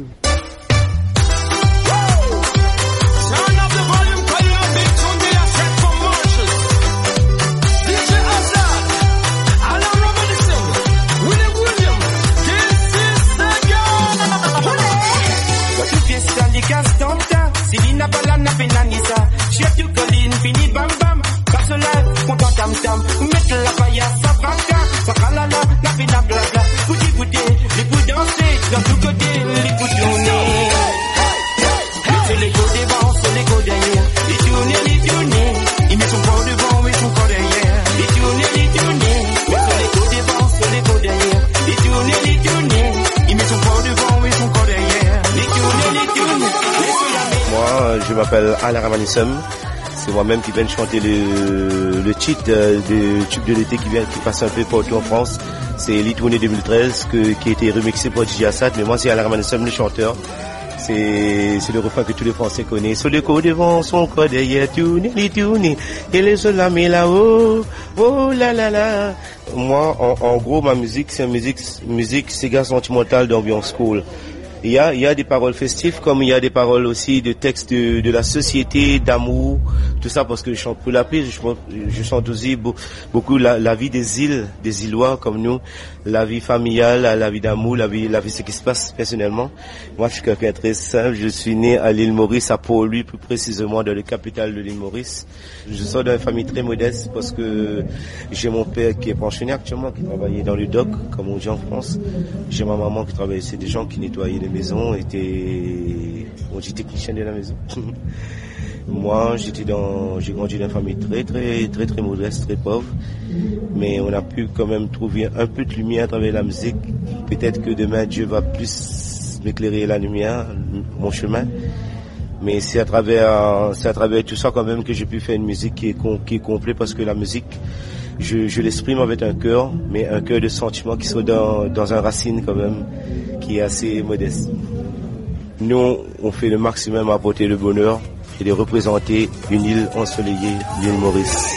Je m'appelle Alain Ramanissom. C'est moi-même qui viens de chanter le titre de tube de l'été qui passe un peu partout en France. C'est l'Itournée 2013 qui a été remixé par DJ Assad. Mais moi, c'est Alain Ramanissom, le chanteur. C'est le refrain que tous les Français connaissent. Sur le côté devant, son corps derrière, tourner, et les soldats mais là-haut, oh là là là. Moi, en gros, ma musique, c'est une musique séga sentimentale d'ambiance cool. Il y a des paroles festives, comme il y a des paroles aussi de textes de la société, d'amour, tout ça, parce que je chante pour la paix, je chante aussi beaucoup la vie des îles, des Îlois comme nous, la vie familiale, la vie d'amour, la vie ce qui se passe personnellement. Moi, je suis quelqu'un de très simple, je suis né à l'île Maurice, à Port-Louis, plus précisément dans la capitale de l'île Maurice. Je sors d'une famille très modeste parce que j'ai mon père qui est pensionnaire actuellement, qui travaillait dans le dock, comme on dit en France. J'ai ma maman qui travaillait, c'est des gens qui nettoyaient les maisons, on dit technicien de la maison. Moi, j'ai grandi dans une famille très modeste, très pauvre, mais on a pu quand même trouver un peu de lumière à travers la musique. Peut-être que demain Dieu va plus m'éclairer la lumière, mon chemin. Mais c'est à travers tout ça quand même que j'ai pu faire une musique qui est complète, parce que la musique, je l'exprime avec un cœur, mais un cœur de sentiment qui soit dans un racine quand même, qui est assez modeste. Nous, on fait le maximum à apporter le bonheur et de représenter une île ensoleillée, l'île Maurice.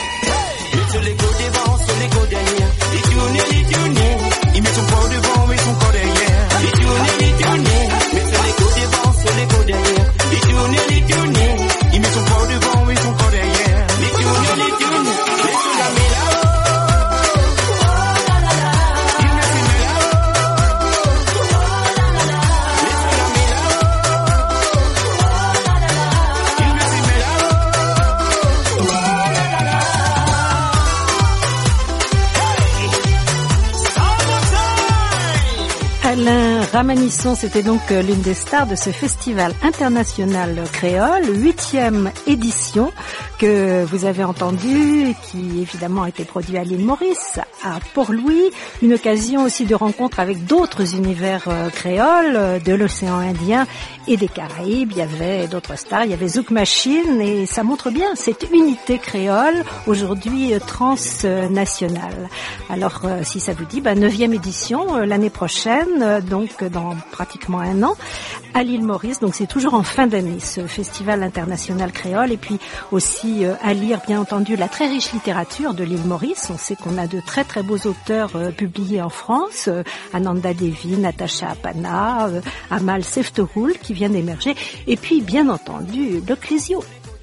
Ramanisson, c'était donc l'une des stars de ce festival international créole, 8e édition, que vous avez entendu, qui évidemment a été produit à l'île Maurice, à Port-Louis, une occasion aussi de rencontre avec d'autres univers créoles, de l'océan Indien et des Caraïbes. Il y avait d'autres stars, il y avait Zouk Machine, et ça montre bien cette unité créole, aujourd'hui transnationale. Alors, si ça vous dit, 9e édition l'année prochaine, donc dans pratiquement un an, à l'île Maurice. Donc c'est toujours en fin d'année, ce festival international créole. Et puis aussi à lire, bien entendu, la très riche littérature de l'île Maurice. On sait qu'on a de très très beaux auteurs publiés en France, Ananda Devi, Natacha Apana, Amal Seftoul, qui viennent d'émerger. Et puis, bien entendu, le Clésio.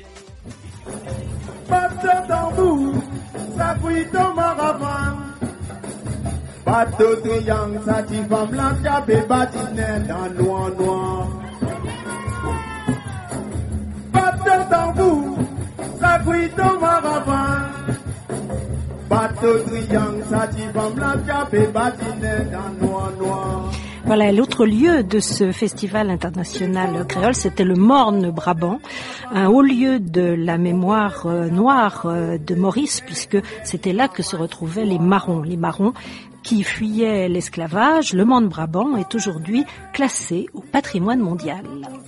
Bateau triangle, ça t'y va blanc, capé batinet dans noir noir. Bateau tambour, ça brille ton maravan. Bateau triangle, ça t'y va blanc, capé batinet dans noir noir. Voilà, l'autre lieu de ce festival international créole, c'était le Morne Brabant, un haut lieu de la mémoire noire de Maurice, puisque c'était là que se retrouvaient les marrons qui fuyaient l'esclavage. Le Morne Brabant est aujourd'hui classé au patrimoine mondial.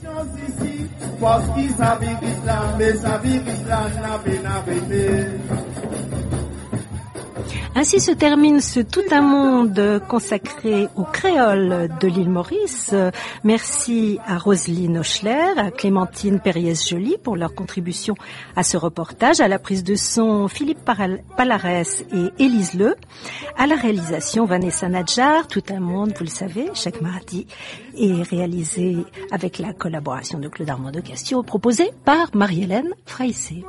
Ainsi se termine ce Tout un monde consacré aux créoles de l'île Maurice. Merci à Roselyne Hochler, à Clémentine Périès-Joly pour leur contribution à ce reportage, à la prise de son Philippe Palarès et Élise Leu, à la réalisation Vanessa Nadjar. Tout un monde, vous le savez, chaque mardi est réalisé avec la collaboration de Claude Armand de Castio, proposé par Marie-Hélène Fraissé.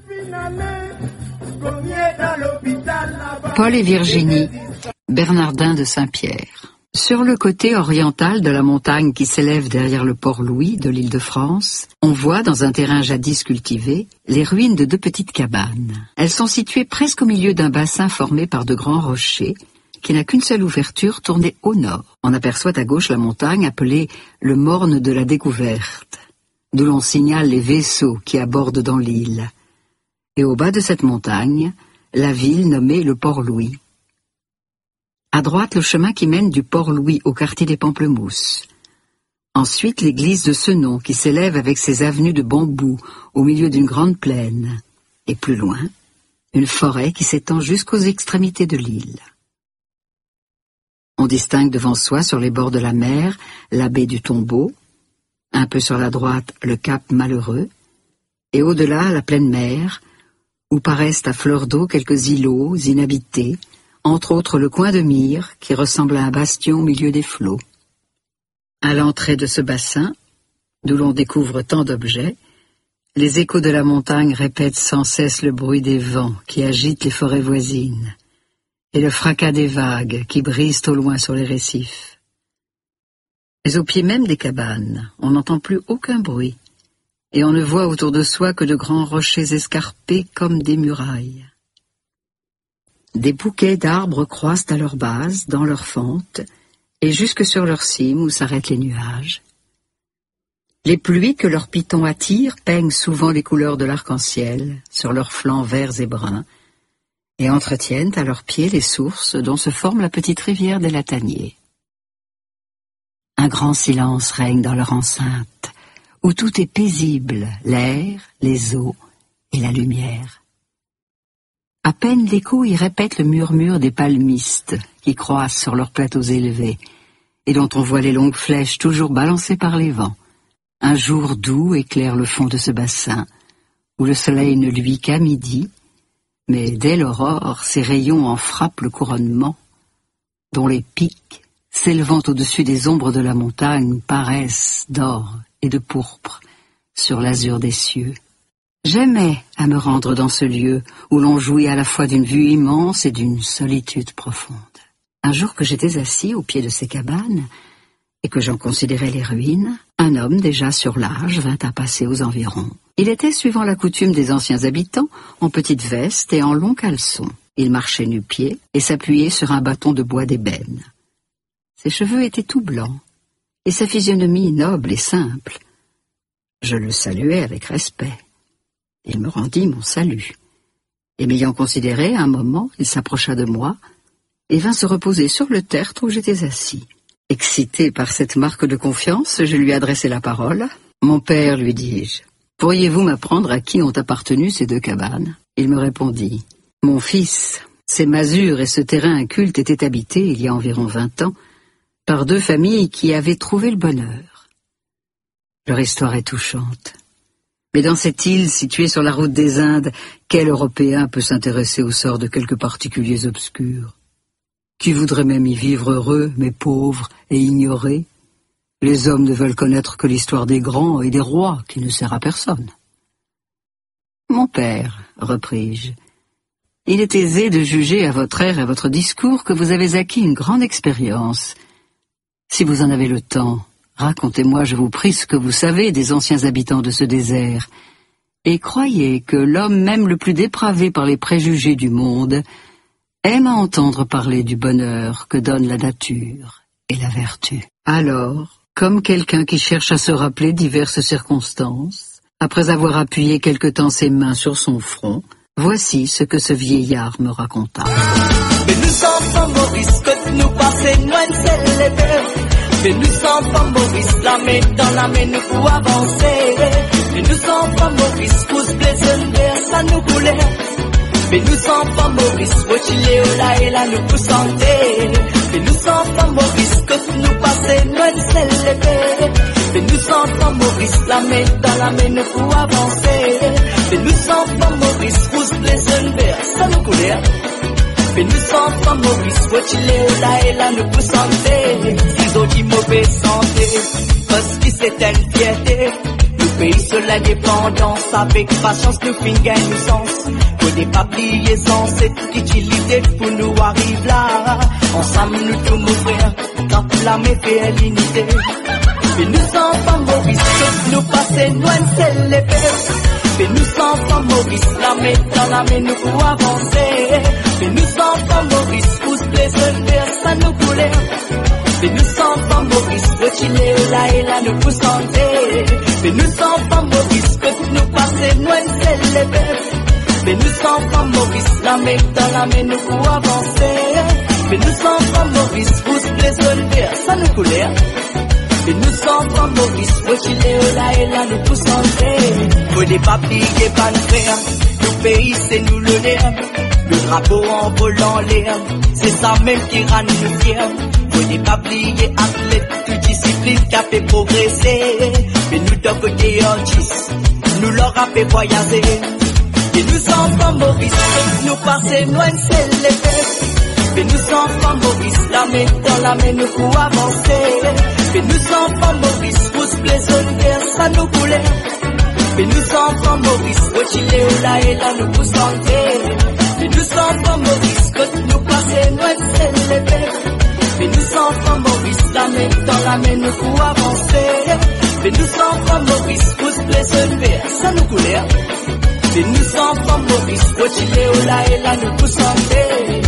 Paul et Virginie, Bernardin de Saint-Pierre. Sur le côté oriental de la montagne qui s'élève derrière le port Louis de l'Île-de-France, on voit, dans un terrain jadis cultivé, les ruines de 2 petites cabanes. Elles sont situées presque au milieu d'un bassin formé par de grands rochers, qui n'a qu'une seule ouverture tournée au nord. On aperçoit à gauche la montagne appelée le Morne de la Découverte, d'où l'on signale les vaisseaux qui abordent dans l'île. Et au bas de cette montagne, la ville nommée le Port-Louis. À droite, le chemin qui mène du Port-Louis au quartier des Pamplemousses. Ensuite, l'église de ce nom qui s'élève avec ses avenues de bambous au milieu d'une grande plaine. Et plus loin, une forêt qui s'étend jusqu'aux extrémités de l'île. On distingue devant soi, sur les bords de la mer, la baie du Tombeau, Un peu sur la droite, le cap Malheureux, et au-delà, la pleine mer, où paraissent à fleur d'eau quelques îlots inhabités, entre autres le coin de Myre, qui ressemble à un bastion au milieu des flots. À l'entrée de ce bassin, d'où l'on découvre tant d'objets, les échos de la montagne répètent sans cesse le bruit des vents qui agitent les forêts voisines, et le fracas des vagues qui brisent au loin sur les récifs. Mais au pied même des cabanes, on n'entend plus aucun bruit, et on ne voit autour de soi que de grands rochers escarpés comme des murailles. Des bouquets d'arbres croissent à leur base, dans leur fente, et jusque sur leur cime où s'arrêtent les nuages. Les pluies que leurs pitons attirent peignent souvent les couleurs de l'arc-en-ciel sur leurs flancs verts et bruns, et entretiennent à leurs pieds les sources dont se forme la petite rivière des Lataniers. Un grand silence règne dans leur enceinte, où tout est paisible, l'air, les eaux et la lumière. À peine l'écho y répète le murmure des palmistes qui croissent sur leurs plateaux élevés, et dont on voit les longues flèches toujours balancées par les vents. Un jour doux éclaire le fond de ce bassin, où le soleil ne luit qu'à midi, mais dès l'aurore, ses rayons en frappent le couronnement, dont les pics, s'élevant au-dessus des ombres de la montagne, paraissent d'or et de pourpre sur l'azur des cieux. J'aimais à me rendre dans ce lieu où l'on jouit à la fois d'une vue immense et d'une solitude profonde. Un jour que j'étais assis au pied de ces cabanes et que j'en considérais les ruines, un homme déjà sur l'âge vint à passer aux environs. Il était, suivant la coutume des anciens habitants, en petite veste et en longs caleçons. Il marchait nu-pieds et s'appuyait sur un bâton de bois d'ébène. Ses cheveux étaient tout blancs et sa physionomie noble et simple. Je le saluai avec respect. Il me rendit mon salut. Et m'ayant considéré un moment, il s'approcha de moi et vint se reposer sur le tertre où j'étais assis. Excité par cette marque de confiance, je lui adressai la parole. « Mon père, lui dis-je, pourriez-vous m'apprendre à qui ont appartenu ces deux cabanes ?» Il me répondit. « Mon fils, ces masures et ce terrain inculte étaient habités, il y a environ 20 ans, par deux familles qui avaient trouvé le bonheur. Leur histoire est touchante. Mais dans cette île située sur la route des Indes, quel Européen peut s'intéresser au sort de quelques particuliers obscurs? Qui voudrait même y vivre heureux, mais pauvre et ignoré? Les hommes ne veulent connaître que l'histoire des grands et des rois, qui ne sert à personne. Mon père, repris-je, il est aisé de juger à votre air et à votre discours que vous avez acquis une grande expérience. Si vous en avez le temps, racontez-moi, je vous prie, ce que vous savez des anciens habitants de ce désert, et croyez que l'homme même le plus dépravé par les préjugés du monde aime à entendre parler du bonheur que donne la nature et la vertu. Alors, comme quelqu'un qui cherche à se rappeler diverses circonstances, après avoir appuyé quelque temps ses mains sur son front, voici ce que ce vieillard me raconta. Mais nous enfants Maurice, que nous passons loin de célébrer. Mais nous enfants Maurice, la main dans la main nous pour avancer. Mais nous enfants Maurice, pousse plaisir, ça nous coulait. Mais nous enfants Maurice, rochilé au là et là nous pour santé. Mais nous enfants Maurice, que nous passons loin de célébrer. Mais nous enfants Maurice, la main dans la main nous pour avancer. Mais nous enfants Maurice, pousse plaisir, ça nous coulait. Mais nous enfants Maurice, rochilé au là et là nous pour santé. Ils ont dit mauvaise santé, parce que c'est une fierté. Le pays sur l'indépendance, avec patience nous fin gagne sens. Faut des papiers sans cette utilité pour nous arriver là. Ensemble nous tous m'ouvrir, quand la main fait l'unité. Mais nous enfants Maurice, que nous passons loin de célébrer. Mais nous enfants Maurice, la main dans la main nous pour avancer. Mais nous enfants Maurice, pousse plaisir, ça nous coulait. Mais nous enfants Maurice, rochilé là et là nous pour santé. Mais nous enfants Maurice, que nous passons loin de célébrer. Mais nous enfants Maurice, la main dans la main nous pour avancer. Mais nous enfants Maurice, pousse plaisir, ça nous coulait. Mais nous enfants Maurice, rochilé là et là nous pour santé. Faut des papiers, pas de faire. Le pays c'est nous le nerf. Le drapeau en volant l'air, c'est ça même qui rend nous fiers. Faut des papiers athlètes, toute discipline qui a fait progresser. artistes, nous leur rappelons voyager. Et nous enfants Maurice, nous passer loin de célébrer. Et nous enfants Maurice, la main dans la main nous pour avancer. Et nous enfants Maurice, pousse plaisir vers ça nous coulait. Et nous enfants Maurice, retirer au là et là nous pour santé. Et nous enfants Maurice, quand nous passer loin de célébrer. Et nous enfants Maurice, la main dans la main nous pour avancer. Et nous enfants Maurice, pousse plaisir vers ça nous coulait. Et nous enfants Maurice, retirer au là et là nous pour santé.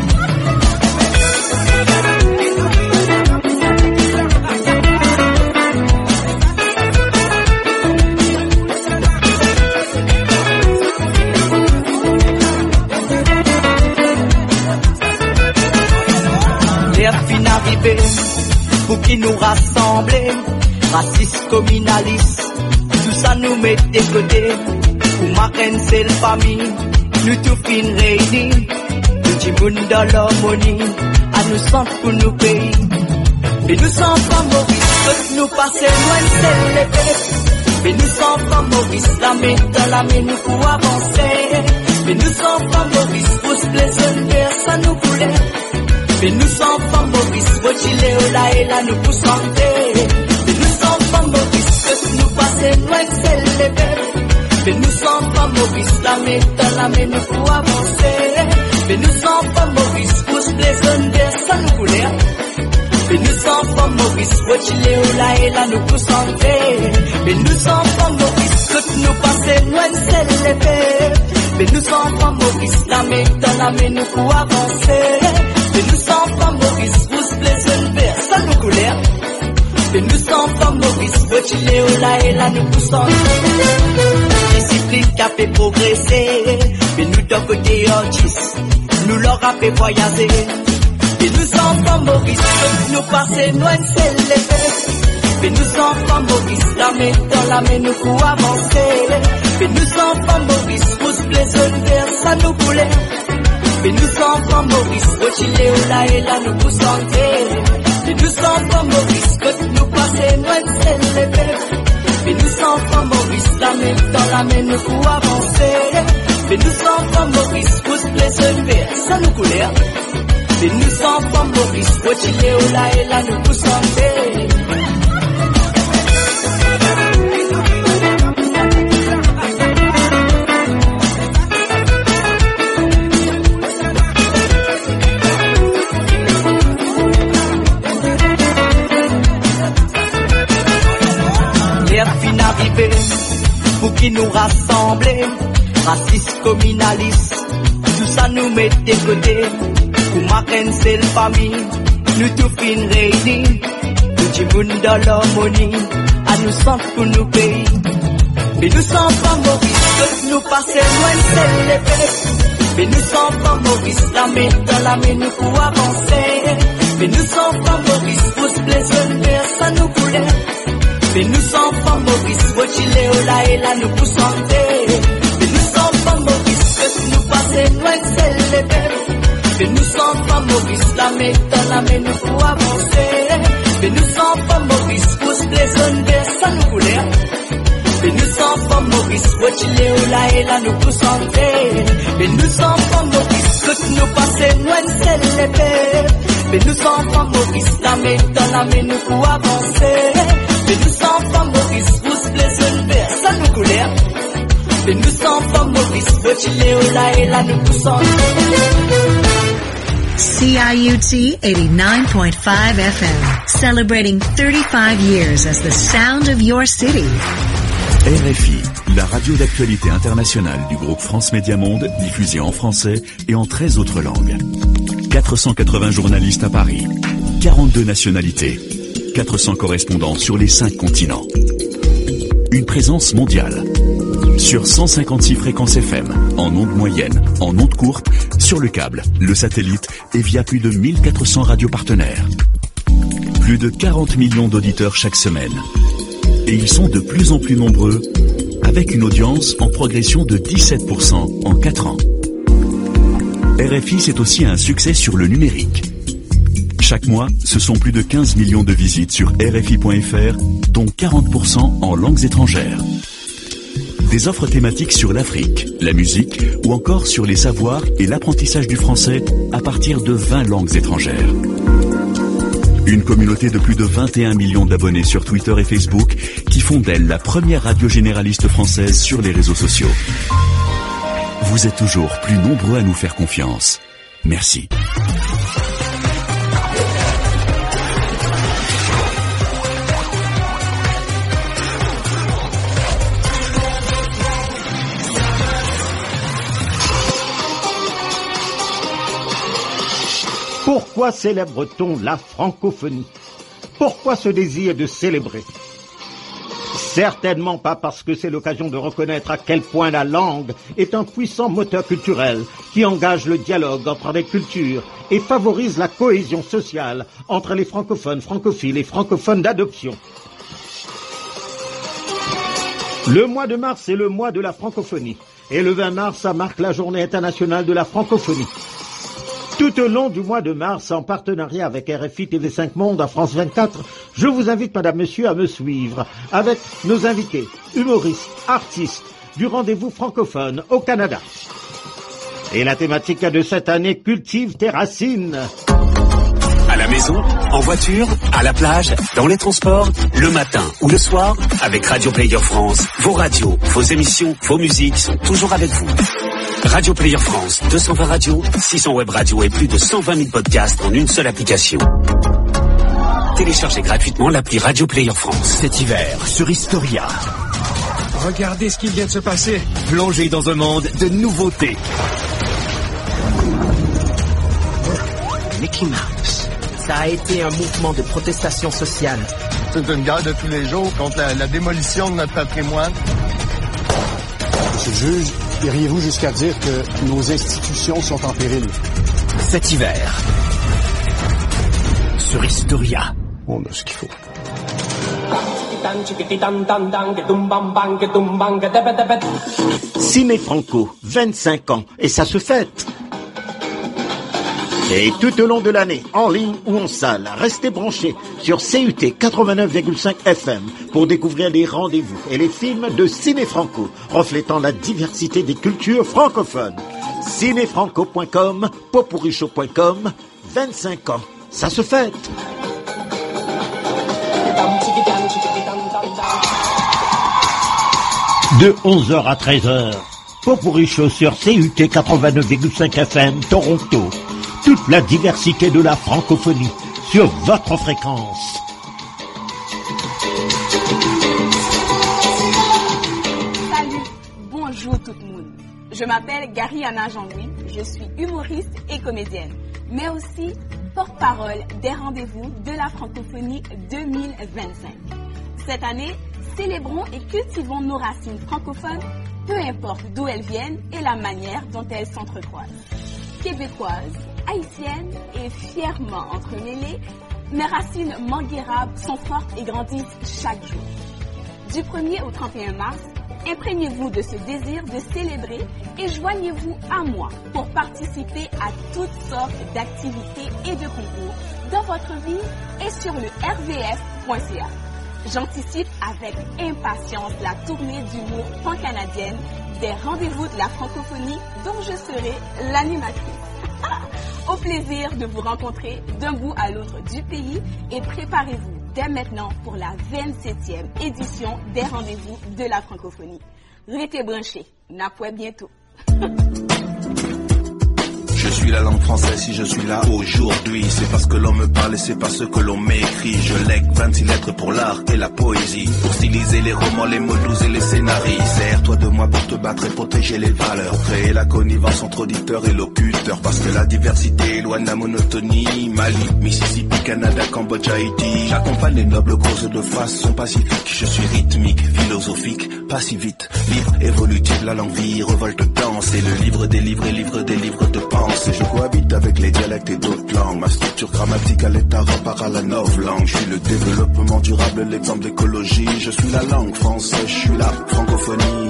Pour qui nous rassembler, racistes, communalistes, tout ça nous met de côté. Pour ma reine, c'est la famille, nous tout fin réunis. Nous du monde dans l'harmonie, à nous centres pour nos pays. Et nous enfants Maurice, nous passer loin de célébrer. Et nous enfants Maurice, la main dans la main nous pour avancer. Et nous enfants Maurice, pour se plaisir vers ça nous voulait. Et nous enfants Maurice, retirer au là et là nous pour santé. Et nous enfants Maurice, que nous passer loin de célébrer. Et nous enfants Maurice, la main dans la main nous pour avancer. Et nous enfants Maurice, pour se plaisir vers ça nous voulait. Et nous enfants Maurice, retirer au là et là nous pour santé. Et nous enfants Maurice, que nous passer loin de célébrer. Et nous enfants Maurice, la main dans la main nous pour avancer. Et nous enfants Maurice, vous se plaisez vers ça nous couleur. Et nous enfants Maurice, retirer au là et là nous poussons. Discipline qui a fait progresser. Et nous d'un côté artistes, nous leur a fait voyager. Et nous enfants Maurice, nous passer loin de célébrer. Et nous enfants Maurice, la main dans la main nous pour avancer. Et nous enfants Maurice, vous se plaisez vers ça nous couleur. Et nous enfants Maurice, retirer au là et là nous pour santé. Et nous enfants Maurice, que nous passer loin de célébrer. Et nous enfants Maurice, la main dans la main nous pour avancer. Et nous enfants Maurice, pour se plaisir vers ça nous couleur. Et nous enfants Maurice, retirer au là et là nous pour santé. Pour qui nous rassembler, racistes, communalistes, tout ça nous met de côté. Pour ma reine, c'est la famille, nous tout fin réunis. Nous du monde dans l'harmonie, à nous centres pour nos pays. Et nous enfants Maurice, nous passer loin de célébrer. Et nous enfants Maurice, la main dans la main nous pour avancer. Et nous enfants Maurice, pour se plaisir vers ça nous voulait. Et nous enfants Maurice, retirer au là et là nous pour santé. Et nous enfants Maurice, que nous passer loin de célébrer. Et nous enfants Maurice, la main dans la main nous pour avancer. Et nous enfants Maurice, pour se plaisir vers ça nous voulait. Et nous enfants Maurice, retirer au là et là nous pour santé. Et nous enfants Maurice, que nous passer loin de célébrer. Et nous enfants Maurice, la main dans la main nous pour avancer. Et nous enfants Maurice, vous se plaisez vers ça nous couleur. Et nous enfants Maurice, retirer au là et là nous poussons. CIUT 89.5 FM, celebrating 35 years as the sound of your city. RFI, la radio d'actualité internationale du groupe France Média Monde, diffusée en français et en 13 autres langues. 480 journalistes à Paris, 42 nationalités, 400 correspondants sur les 5 continents. Une présence mondiale. Sur 156 fréquences FM, en ondes moyennes, en ondes courtes, sur le câble, le satellite et via plus de 1400 radios partenaires. Plus de 40 millions d'auditeurs chaque semaine. Et ils sont de plus en plus nombreux, avec une audience en progression de 17% en 4 ans. RFI, c'est aussi un succès sur le numérique. Chaque mois, ce sont plus de 15 millions de visites sur RFI.fr, dont 40% en langues étrangères. Des offres thématiques sur l'Afrique, la musique ou encore sur les savoirs et l'apprentissage du français à partir de 20 langues étrangères. Une communauté de plus de 21 millions d'abonnés sur Twitter et Facebook qui font d'elle la première radio généraliste française sur les réseaux sociaux. Vous êtes toujours plus nombreux à nous faire confiance. Merci. Pourquoi célèbre-t-on la francophonie? Pourquoi ce désir de célébrer? Certainement pas parce que c'est l'occasion de reconnaître à quel point la langue est un puissant moteur culturel qui engage le dialogue entre les cultures et favorise la cohésion sociale entre les francophones, francophiles et francophones d'adoption. Le mois de mars est le mois de la francophonie et le 20 mars, ça marque la journée internationale de la francophonie. Tout au long du mois de mars, en partenariat avec RFI TV5 Monde à France 24, je vous invite, madame, monsieur, à me suivre avec nos invités, humoristes, artistes, du rendez-vous francophone au Canada. Et la thématique de cette année, cultive tes racines. À la maison, en voiture, à la plage, dans les transports, le matin ou le soir, avec Radio Player France, vos radios, vos émissions, vos musiques sont toujours avec vous. Radio Player France, 220 radios, 600 web radios et plus de 120 000 podcasts en une seule application. Téléchargez gratuitement l'appli Radio Player France. Cet hiver, sur Historia. Regardez ce qui vient de se passer. Plongez dans un monde de nouveautés. Mickey Mouse. Ça a été un mouvement de protestation sociale. C'est une guerre de tous les jours contre la démolition de notre patrimoine. Monsieur le juge, iriez-vous jusqu'à dire que nos institutions sont en péril? Cet hiver, sur Historia. On a ce qu'il faut. Ciné Franco, 25 ans, et ça se fête. Et tout au long de l'année, en ligne ou en salle, restez branchés sur CUT 89,5 FM pour découvrir les rendez-vous et les films de Ciné Franco, reflétant la diversité des cultures francophones. Cinéfranco.com, popuricho.com, 25 ans, ça se fête. De 11h à 13h, Popuricho sur CUT 89,5 FM, Toronto. Toute la diversité de la francophonie sur votre fréquence. Salut, bonjour tout le monde. Je m'appelle Gary-Anna Jean-Louis, je suis humoriste et comédienne, mais aussi porte-parole des rendez-vous de la francophonie 2025. Cette année, célébrons et cultivons nos racines francophones, peu importe d'où elles viennent et la manière dont elles s'entrecroisent. Québécoise, haïtienne et fièrement entremêlée, mes racines manguérables sont fortes et grandissent chaque jour. Du 1er au 31 mars, imprégnez-vous de ce désir de célébrer et joignez-vous à moi pour participer à toutes sortes d'activités et de concours dans votre ville et sur le rvf.ca. J'anticipe avec impatience la tournée d'humour pan-canadienne des rendez-vous de la francophonie dont je serai l'animatrice. Au plaisir de vous rencontrer d'un bout à l'autre du pays et préparez-vous dès maintenant pour la 27e édition des rendez-vous de la francophonie. Restez branchés, n'a point bientôt. Je suis la langue française si je suis là aujourd'hui. C'est parce que l'on me parle et c'est parce que l'on m'écrit. Je lègue 26 lettres pour l'art et la poésie, pour styliser les romans, les mots doux et les scénarios. Sers-toi de moi pour te battre et protéger les valeurs, créer la connivence entre auditeurs et locuteurs, parce que la diversité éloigne la monotonie. Mali, Mississippi, Canada, Cambodge, Haïti. J'accompagne les nobles causes de façon pacifique. Je suis rythmique, philosophique, pas si vite, libre, évolutive, la langue vie, revolte, danse. Et le livre des livres et livre des livres de pensée. Je cohabite avec les dialectes et d'autres langues. Ma structure grammaticale est à repart à la novlangue. Je suis le développement durable, l'exemple d'écologie. Je suis la langue française, je suis la francophonie.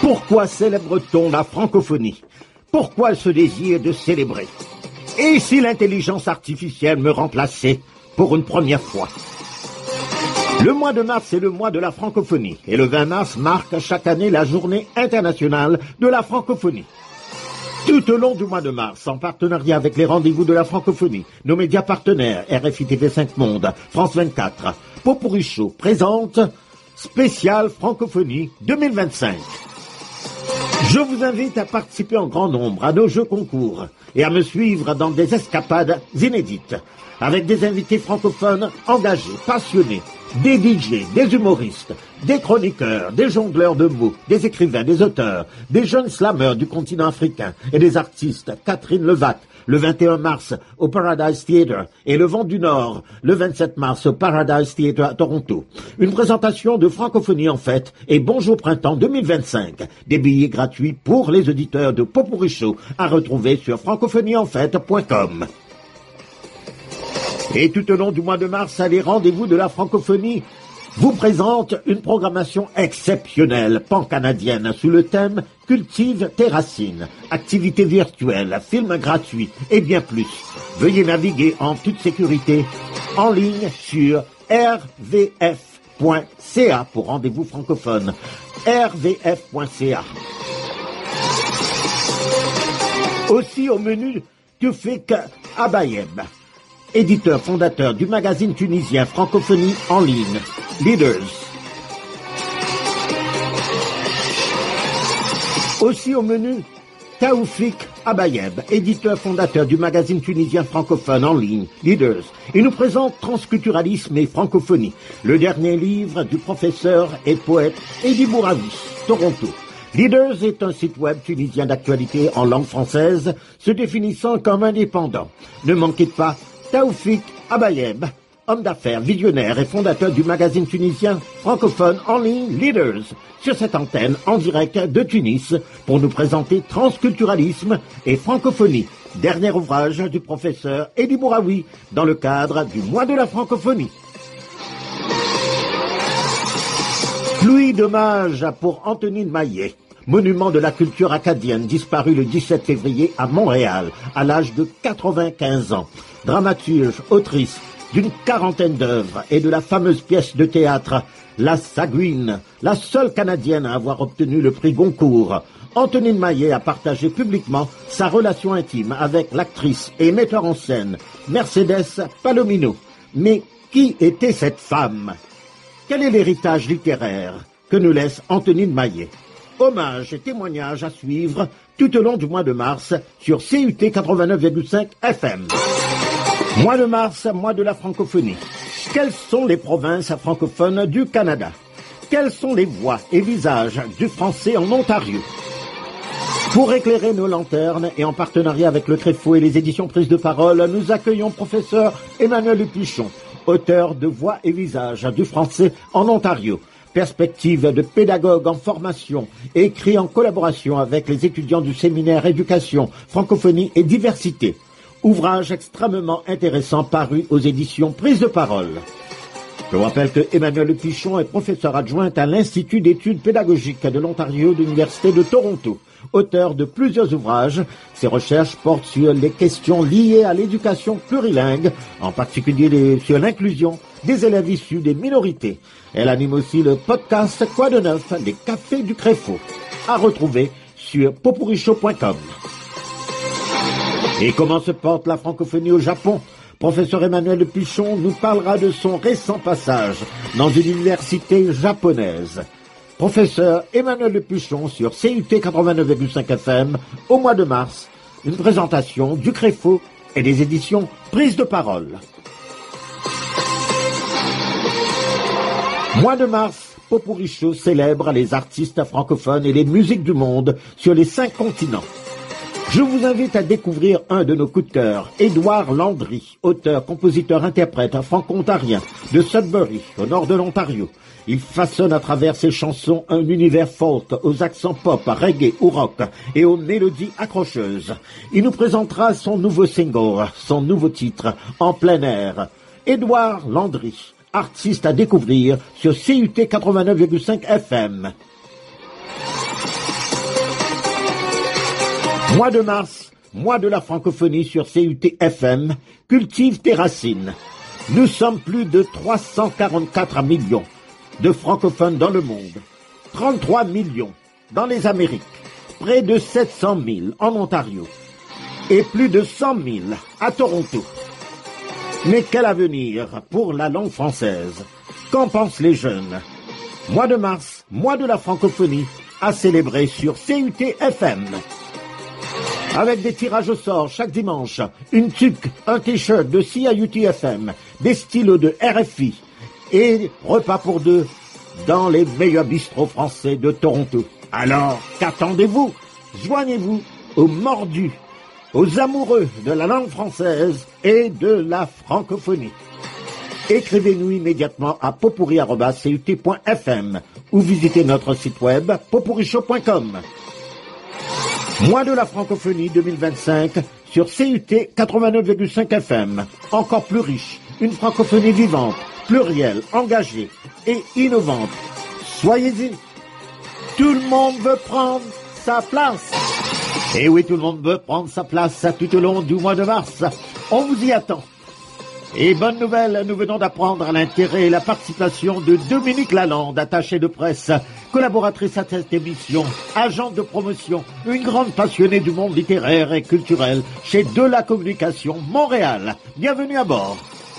Pourquoi célèbre-t-on la francophonie? Pourquoi ce désir de célébrer? Et si l'intelligence artificielle me remplaçait pour une première fois? Le mois de mars est le mois de la francophonie et le 20 mars marque chaque année la journée internationale de la francophonie. Tout au long du mois de mars, en partenariat avec les rendez-vous de la francophonie, nos médias partenaires RFI TV5 Monde, France 24, Popurrí Show présente Spécial Francophonie 2025. Je vous invite à participer en grand nombre à nos jeux concours et à me suivre dans des escapades inédites avec des invités francophones engagés, passionnés, des DJ, des humoristes, des chroniqueurs, des jongleurs de mots, des écrivains, des auteurs, des jeunes slameurs du continent africain et des artistes. Catherine Levac, le 21 mars au Paradise Theatre et le Vent du Nord, le 27 mars au Paradise Theatre à Toronto. Une présentation de Francophonie en fête et Bonjour Printemps 2025. Des billets gratuits pour les auditeurs de Popurrí Show à retrouver sur francophonieenfête.com. Et tout au long du mois de mars, les rendez-vous de la francophonie vous présentent une programmation exceptionnelle pan-canadienne sous le thème Cultive tes racines, activités virtuelles, films gratuits et bien plus. Veuillez naviguer en toute sécurité en ligne sur rvf.ca pour rendez-vous francophone. rvf.ca. Aussi au menu Tufik Abayeb, éditeur fondateur du magazine tunisien Francophonie en ligne, Leaders. Aussi au menu, Taoufik Abayeb, éditeur fondateur du magazine tunisien francophone en ligne, Leaders. Il nous présente Transculturalisme et Francophonie, le dernier livre du professeur et poète Edi Bouraoui, Toronto. Leaders est un site web tunisien d'actualité en langue française, se définissant comme indépendant. Ne manquez pas Taoufik Abayeb, homme d'affaires, visionnaire et fondateur du magazine tunisien francophone en ligne Leaders, sur cette antenne en direct de Tunis pour nous présenter Transculturalisme et Francophonie, dernier ouvrage du professeur Edi Bouraoui dans le cadre du mois de la francophonie. Pluie d'hommage pour Antonine Maillet, monument de la culture acadienne, disparu le 17 février à Montréal, à l'âge de 95 ans. Dramaturge, autrice d'une quarantaine d'œuvres et de la fameuse pièce de théâtre La Sagouine, la seule Canadienne à avoir obtenu le prix Goncourt. Antonine Maillet a partagé publiquement sa relation intime avec l'actrice et metteur en scène Mercedes Palomino. Mais qui était cette femme? Quel est l'héritage littéraire que nous laisse Antonine Maillet? Hommage et témoignages à suivre tout au long du mois de mars sur CUT 89,5 FM. Mois de mars, mois de la francophonie. Quelles sont les provinces francophones du Canada? Quelles sont les voix et visages du français en Ontario? Pour éclairer nos lanternes et en partenariat avec le Créfo et les éditions Prises de Parole, nous accueillons professeur Emmanuel Lepichon, auteur de Voix et visages du français en Ontario. Perspective de pédagogue en formation, écrit en collaboration avec les étudiants du séminaire Éducation, Francophonie et Diversité. Ouvrage extrêmement intéressant paru aux éditions Prises de Parole. Je vous rappelle que Emmanuel Lepichon est professeur adjoint à l'Institut d'études pédagogiques de l'Ontario de l'Université de Toronto. Auteur de plusieurs ouvrages, ses recherches portent sur les questions liées à l'éducation plurilingue, en particulier sur l'inclusion des élèves issus des minorités. Elle anime aussi le podcast Quoi de neuf, les cafés du Créfo, à retrouver sur popurrishow.com. Et comment se porte la francophonie au Japon? Professeur Emmanuel Lepichon nous parlera de son récent passage dans une université japonaise. Professeur Emmanuel Lepichon sur CUT 89,5 FM au mois de mars, une présentation du Créfo et des éditions Prises de Parole. Mois de mars, Popurrí Show célèbre les artistes francophones et les musiques du monde sur les 5 continents. Je vous invite à découvrir un de nos coups de cœur, Édouard Landry, auteur, compositeur, interprète franco-ontarien de Sudbury, au nord de l'Ontario. Il façonne à travers ses chansons un univers folk aux accents pop, reggae ou rock et aux mélodies accrocheuses. Il nous présentera son nouveau single, son nouveau titre, En plein air. Édouard Landry, artiste à découvrir sur CUT 89,5 FM. Mois de mars, mois de la francophonie sur CUT-FM, cultive tes racines. Nous sommes plus de 344 millions de francophones dans le monde, 33 millions dans les Amériques, près de 700 000 en Ontario et plus de 100 000 à Toronto. Mais quel avenir pour la langue française? Qu'en pensent les jeunes? Mois de mars, mois de la francophonie, à célébrer sur CUT-FM. Avec des tirages au sort chaque dimanche, une tuque, un t-shirt de CIUT-FM, des stylos de RFI et repas pour deux dans les meilleurs bistrots français de Toronto. Alors, qu'attendez-vous? Joignez-vous aux mordus, aux amoureux de la langue française et de la francophonie. Écrivez-nous immédiatement à popourri@cut.fm ou visitez notre site web popourrishow.com. Mois de la francophonie 2025 sur CUT 89,5 FM. Encore plus riche, une francophonie vivante, plurielle, engagée et innovante. Soyez-y. Tout le monde veut prendre sa place. Et oui, tout le monde veut prendre sa place tout au long du mois de mars. On vous y attend. Et bonne nouvelle, nous venons d'apprendre l'intérêt et la participation de Dominique Lalande, attachée de presse, collaboratrice à cette émission, agente de promotion, une grande passionnée du monde littéraire et culturel chez De La Communication Montréal. Bienvenue à bord.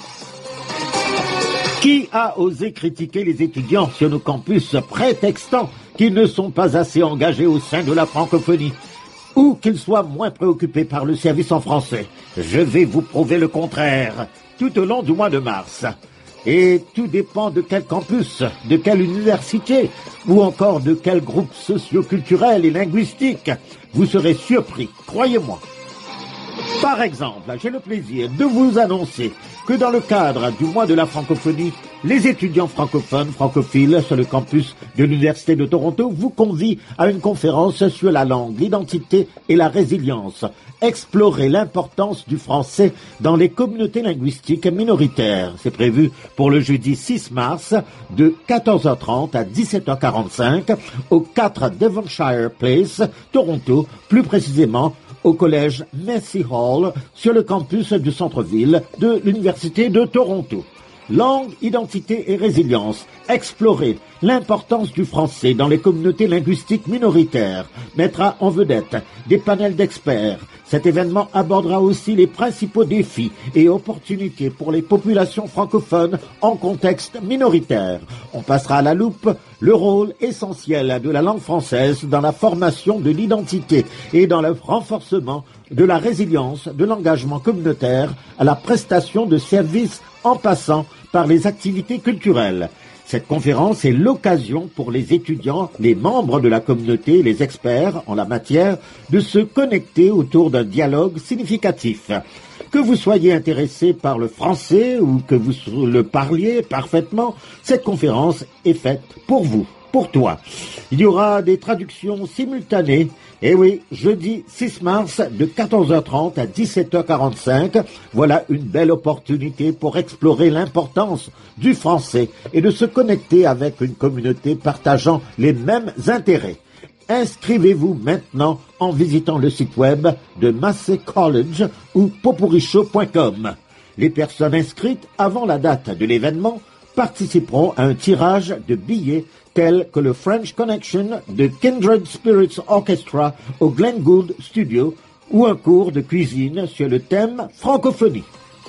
Qui a osé critiquer les étudiants sur nos campus prétextant qu'ils ne sont pas assez engagés au sein de la francophonie ou qu'ils soient moins préoccupés par le service en français? Je vais vous prouver le contraire tout au long du mois de mars. Et tout dépend de quel campus, de quelle université, ou encore de quel groupe socio-culturel et linguistique. Vous serez surpris, croyez-moi. Par exemple, j'ai le plaisir de vous annoncer que dans le cadre du mois de la francophonie, les étudiants francophones, francophiles sur le campus de l'Université de Toronto vous convient à une conférence sur la langue, l'identité et la résilience. Explorer l'importance du français dans les communautés linguistiques minoritaires. C'est prévu pour le jeudi 6 mars de 14h30 à 17h45 au 4 Devonshire Place, Toronto, plus précisément au collège Massey Hall sur le campus du centre-ville de l'Université de Toronto. Langue, identité et résilience. Explorer l'importance du français dans les communautés linguistiques minoritaires mettra en vedette des panels d'experts. Cet événement abordera aussi les principaux défis et opportunités pour les populations francophones en contexte minoritaire. On passera à la loupe le rôle essentiel de la langue française dans la formation de l'identité et dans le renforcement de la résilience de l'engagement communautaire à la prestation de services en passant par les activités culturelles. Cette conférence est l'occasion pour les étudiants, les membres de la communauté et les experts en la matière de se connecter autour d'un dialogue significatif. Que vous soyez intéressé par le français ou que vous le parliez parfaitement, cette conférence est faite pour vous, pour toi. Il y aura des traductions simultanées. Et oui, jeudi 6 mars de 14h30 à 17h45, voilà une belle opportunité pour explorer l'importance du français et de se connecter avec une communauté partageant les mêmes intérêts. Inscrivez-vous maintenant en visitant le site web de Massey College ou popourrishow.com. Les personnes inscrites avant la date de l'événement participeront à un tirage de billets tels que le French Connection de Kindred Spirits Orchestra au Glenn Gould Studio ou un cours de cuisine sur le thème francophonie.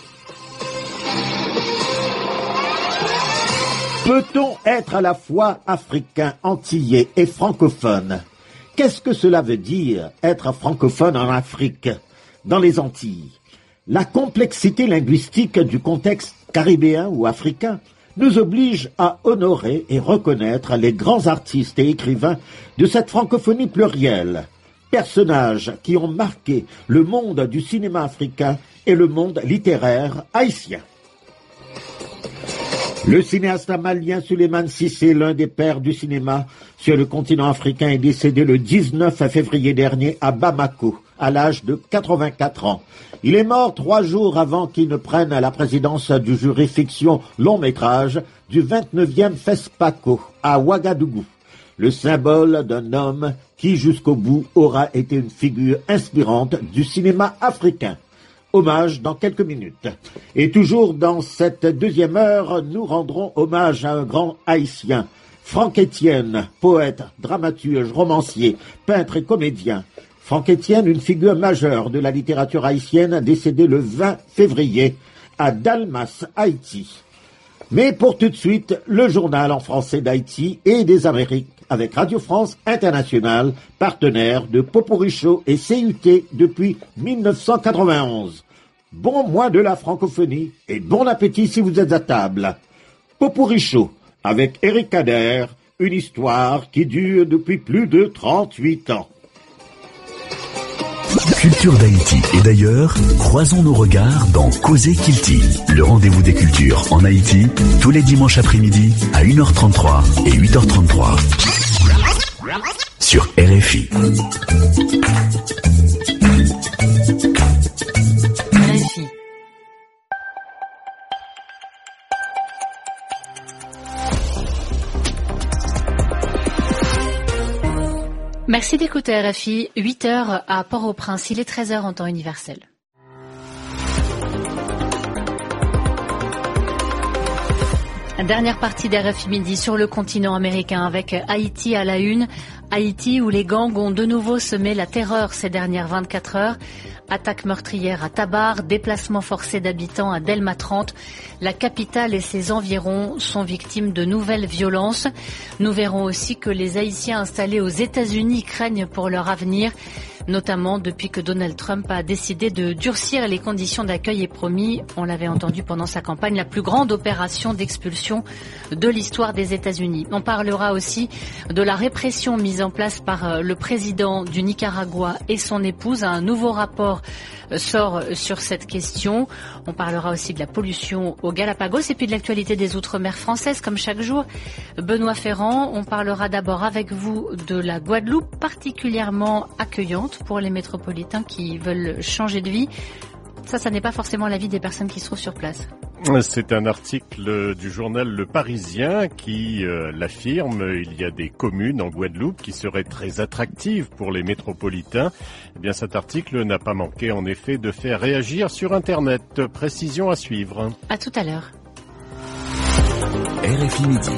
Peut-on être à la fois africain, antillais et francophone? Qu'est-ce que cela veut dire, être francophone en Afrique, dans les Antilles? La complexité linguistique du contexte caribéen ou africain nous oblige à honorer et reconnaître les grands artistes et écrivains de cette francophonie plurielle, personnages qui ont marqué le monde du cinéma africain et le monde littéraire haïtien. Le cinéaste malien Souleymane Cissé, l'un des pères du cinéma sur le continent africain, est décédé le 19 février dernier à Bamako, à l'âge de 84 ans. Il est mort 3 jours avant qu'il ne prenne la présidence du jury fiction long métrage du 29e FESPACO à Ouagadougou. le symbole d'un homme qui jusqu'au bout aura été une figure inspirante du cinéma africain. Hommage dans quelques minutes. Et toujours dans cette deuxième heure, nous rendrons hommage à un grand haïtien, Franck Etienne, poète, dramaturge, romancier, peintre et comédien. Franck Etienne, une figure majeure de la littérature haïtienne, décédé le 20 février à Dalmas, Haïti. Mais pour tout de suite, le journal en français d'Haïti et des Amériques avec Radio France Internationale, partenaire de Poporicho et CUT depuis 1991. Bon mois de la francophonie et bon appétit si vous êtes à table. Poporicho avec Éric Kader, une histoire qui dure depuis plus de 38 ans. Culture d'Haïti et d'ailleurs, croisons nos regards dans Causer Kilti, le rendez-vous des cultures en Haïti, tous les dimanches après-midi à 1h33 et 8h33 sur RFI. Merci d'écouter RFI, 8h à Port-au-Prince, il est 13h en temps universel. Dernière partie d'RFI Midi sur le continent américain avec Haïti à la une. Haïti où les gangs ont de nouveau semé la terreur ces dernières 24 heures. Attaque meurtrière à Tabar, déplacement forcé d'habitants à Delma 30. La capitale et ses environs sont victimes de nouvelles violences. Nous verrons aussi que les Haïtiens installés aux États-Unis craignent pour leur avenir, notamment depuis que Donald Trump a décidé de durcir les conditions d'accueil et promis, on l'avait entendu pendant sa campagne, la plus grande opération d'expulsion de l'histoire des États-Unis. On parlera aussi de la répression mise en place par le président du Nicaragua et son épouse. Un nouveau rapport sort sur cette question. On parlera aussi de la pollution aux Galapagos et puis de l'actualité des Outre-mer françaises comme chaque jour. Benoît Ferrand, on parlera d'abord avec vous de la Guadeloupe, particulièrement accueillante pour les métropolitains qui veulent changer de vie. Ça n'est pas forcément l'avis des personnes qui se trouvent sur place. C'est un article du journal Le Parisien qui l'affirme. Il y a des communes en Guadeloupe qui seraient très attractives pour les métropolitains. Eh bien, cet article n'a pas manqué en effet de faire réagir sur Internet. Précision à suivre. À tout à l'heure. RFI Midi.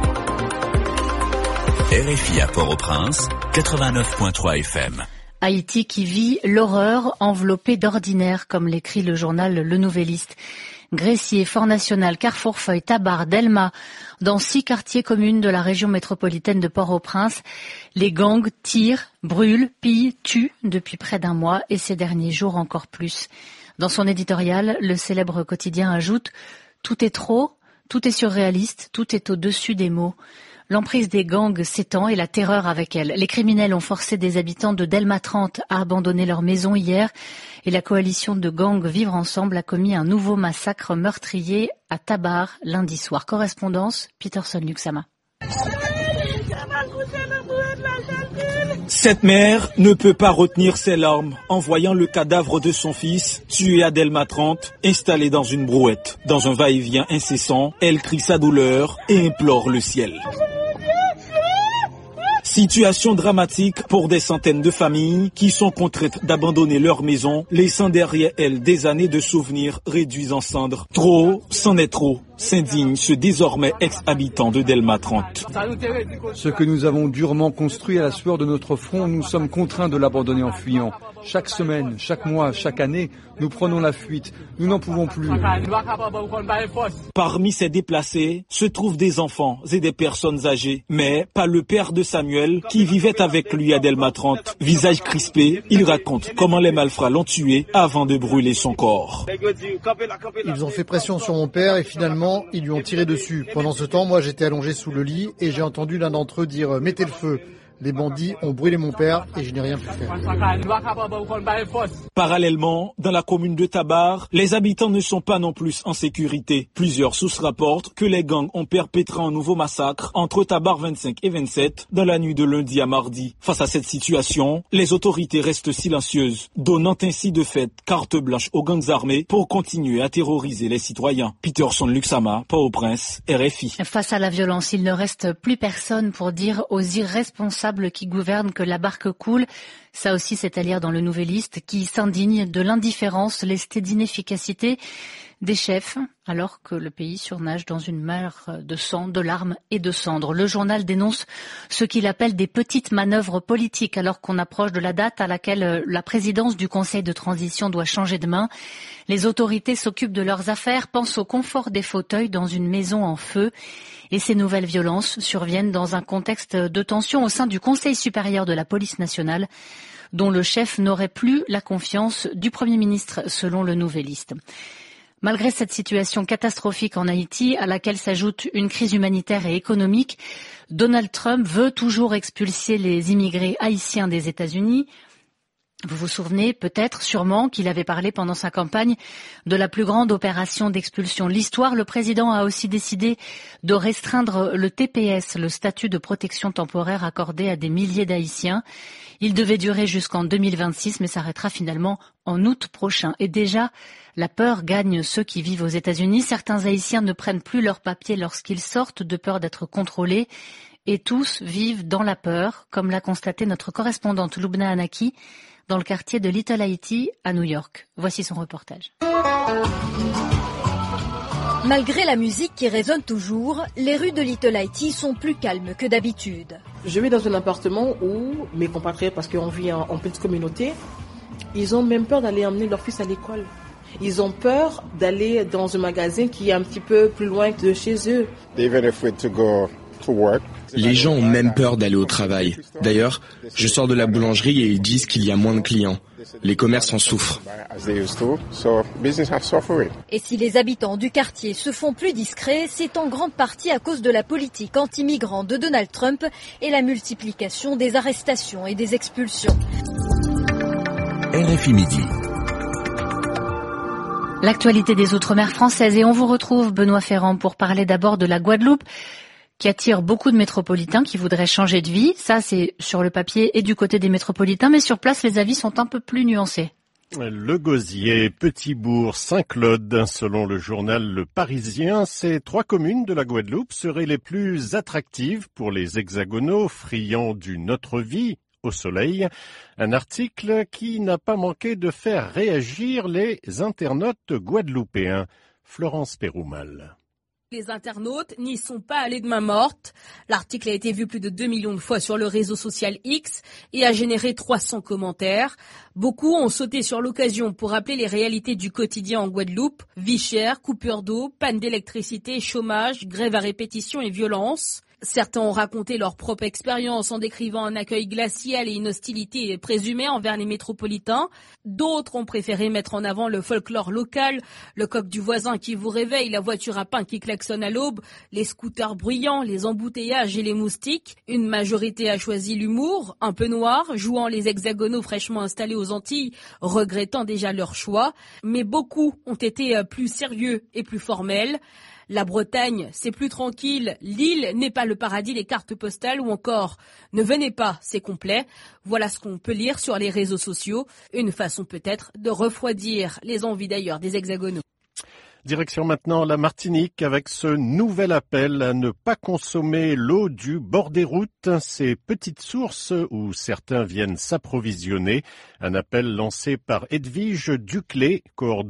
RFI à Port-au-Prince, 89.3 FM. Haïti qui vit l'horreur enveloppée d'ordinaire, comme l'écrit le journal Le Nouvelliste. Gressier, Fort-National, Carrefourfeuille, Tabar, Delma, dans 6 quartiers communes de la région métropolitaine de Port-au-Prince, les gangs tirent, brûlent, pillent, tuent depuis près d'un mois et ces derniers jours encore plus. Dans son éditorial, le célèbre quotidien ajoute « Tout est trop, tout est surréaliste, tout est au-dessus des mots ». L'emprise des gangs s'étend et la terreur avec elle. Les criminels ont forcé des habitants de Delma 30 à abandonner leur maison hier et la coalition de gangs Vivre Ensemble a commis un nouveau massacre meurtrier à Tabar lundi soir. Correspondance, Peterson Luxama. Cette mère ne peut pas retenir ses larmes en voyant le cadavre de son fils tué à Delma 30, installé dans une brouette. Dans un va-et-vient incessant, elle crie sa douleur et implore le ciel. Situation dramatique pour des centaines de familles qui sont contraintes d'abandonner leur maison, laissant derrière elles des années de souvenirs réduits en cendres. Trop, c'en est trop, s'indigne ce désormais ex-habitant de Delma 30. Ce que nous avons durement construit à la sueur de notre front, nous sommes contraints de l'abandonner en fuyant. Chaque semaine, chaque mois, chaque année, nous prenons la fuite. Nous n'en pouvons plus. Parmi ces déplacés se trouvent des enfants et des personnes âgées, mais pas le père de Samuel qui vivait avec lui à Delma 30. Visage crispé, il raconte comment les malfrats l'ont tué avant de brûler son corps. Ils ont fait pression sur mon père et finalement, ils lui ont tiré dessus. Pendant ce temps, moi j'étais allongé sous le lit et j'ai entendu l'un d'entre eux dire « Mettez le feu ». Les bandits ont brûlé mon père et je n'ai rien pu faire. Parallèlement, dans la commune de Tabar, les habitants ne sont pas non plus en sécurité. Plusieurs sources rapportent que les gangs ont perpétré un nouveau massacre entre Tabar 25 et 27 dans la nuit de lundi à mardi. Face à cette situation, les autorités restent silencieuses, donnant ainsi de fait carte blanche aux gangs armés pour continuer à terroriser les citoyens. Peterson Luxama, Port-au-Prince, RFI. Face à la violence, il ne reste plus personne pour dire aux irresponsables qui gouvernent que la barque coule. Ça aussi, c'est à lire dans le Nouvelliste, qui s'indigne de l'indifférence lestée d'inefficacité des chefs, alors que le pays surnage dans une mer de sang, de larmes et de cendres. Le journal dénonce ce qu'il appelle des petites manœuvres politiques, alors qu'on approche de la date à laquelle la présidence du Conseil de transition doit changer de main. Les autorités s'occupent de leurs affaires, pensent au confort des fauteuils dans une maison en feu. Et ces nouvelles violences surviennent dans un contexte de tension au sein du Conseil supérieur de la police nationale, dont le chef n'aurait plus la confiance du Premier ministre, selon le Nouvelliste. Malgré cette situation catastrophique en Haïti, à laquelle s'ajoute une crise humanitaire et économique, Donald Trump veut toujours expulser les immigrés haïtiens des États-Unis. Vous vous souvenez peut-être, sûrement, qu'il avait parlé pendant sa campagne de la plus grande opération d'expulsion de l'histoire. Le président a aussi décidé de restreindre le TPS, le statut de protection temporaire accordé à des milliers d'Haïtiens. Il devait durer jusqu'en 2026, mais s'arrêtera finalement en août prochain. Et déjà, la peur gagne ceux qui vivent aux États-Unis. Certains Haïtiens ne prennent plus leurs papiers lorsqu'ils sortent, de peur d'être contrôlés. Et tous vivent dans la peur, comme l'a constaté notre correspondante Lubna Anaki, dans le quartier de Little Haiti à New York. Voici son reportage. Malgré la musique qui résonne toujours, les rues de Little Haiti sont plus calmes que d'habitude. Je vis dans un appartement où mes compatriotes, parce qu'on vit en petite communauté, ils ont même peur d'aller emmener leur fils à l'école. Ils ont peur d'aller dans un magasin qui est un petit peu plus loin de chez eux. Les gens ont même peur d'aller au travail. D'ailleurs, je sors de la boulangerie et ils disent qu'il y a moins de clients. Les commerces en souffrent. Et si les habitants du quartier se font plus discrets, c'est en grande partie à cause de la politique anti-migrants de Donald Trump et la multiplication des arrestations et des expulsions. RFI Midi. L'actualité des Outre-mer françaises. Et on vous retrouve, Benoît Ferrand, pour parler d'abord de la Guadeloupe, qui attire beaucoup de métropolitains qui voudraient changer de vie. Ça, c'est sur le papier et du côté des métropolitains, mais sur place, les avis sont un peu plus nuancés. Le Gosier, Petit-Bourg, Saint-Claude, selon le journal Le Parisien, ces 3 communes de la Guadeloupe seraient les plus attractives pour les hexagonaux friands d'une autre vie au soleil. Un article qui n'a pas manqué de faire réagir les internautes guadeloupéens. Florence Péroumal. Les internautes n'y sont pas allés de main morte. L'article a été vu plus de 2 millions de fois sur le réseau social X et a généré 300 commentaires. Beaucoup ont sauté sur l'occasion pour rappeler les réalités du quotidien en Guadeloupe. Vie chère, coupure d'eau, panne d'électricité, chômage, grève à répétition et violence. Certains ont raconté leur propre expérience en décrivant un accueil glacial et une hostilité présumée envers les métropolitains. D'autres ont préféré mettre en avant le folklore local, le coq du voisin qui vous réveille, la voiture à pain qui klaxonne à l'aube, les scooters bruyants, les embouteillages et les moustiques. Une majorité a choisi l'humour, un peu noir, jouant les hexagonaux fraîchement installés aux Antilles, regrettant déjà leur choix. Mais beaucoup ont été plus sérieux et plus formels. La Bretagne, c'est plus tranquille. L'île n'est pas le paradis des cartes postales ou encore ne venez pas, c'est complet. Voilà ce qu'on peut lire sur les réseaux sociaux. Une façon peut-être de refroidir les envies d'ailleurs des hexagonaux. Direction maintenant la Martinique avec ce nouvel appel à ne pas consommer l'eau du bord des routes, ces petites sources où certains viennent s'approvisionner. Un appel lancé par Edwige Duclé,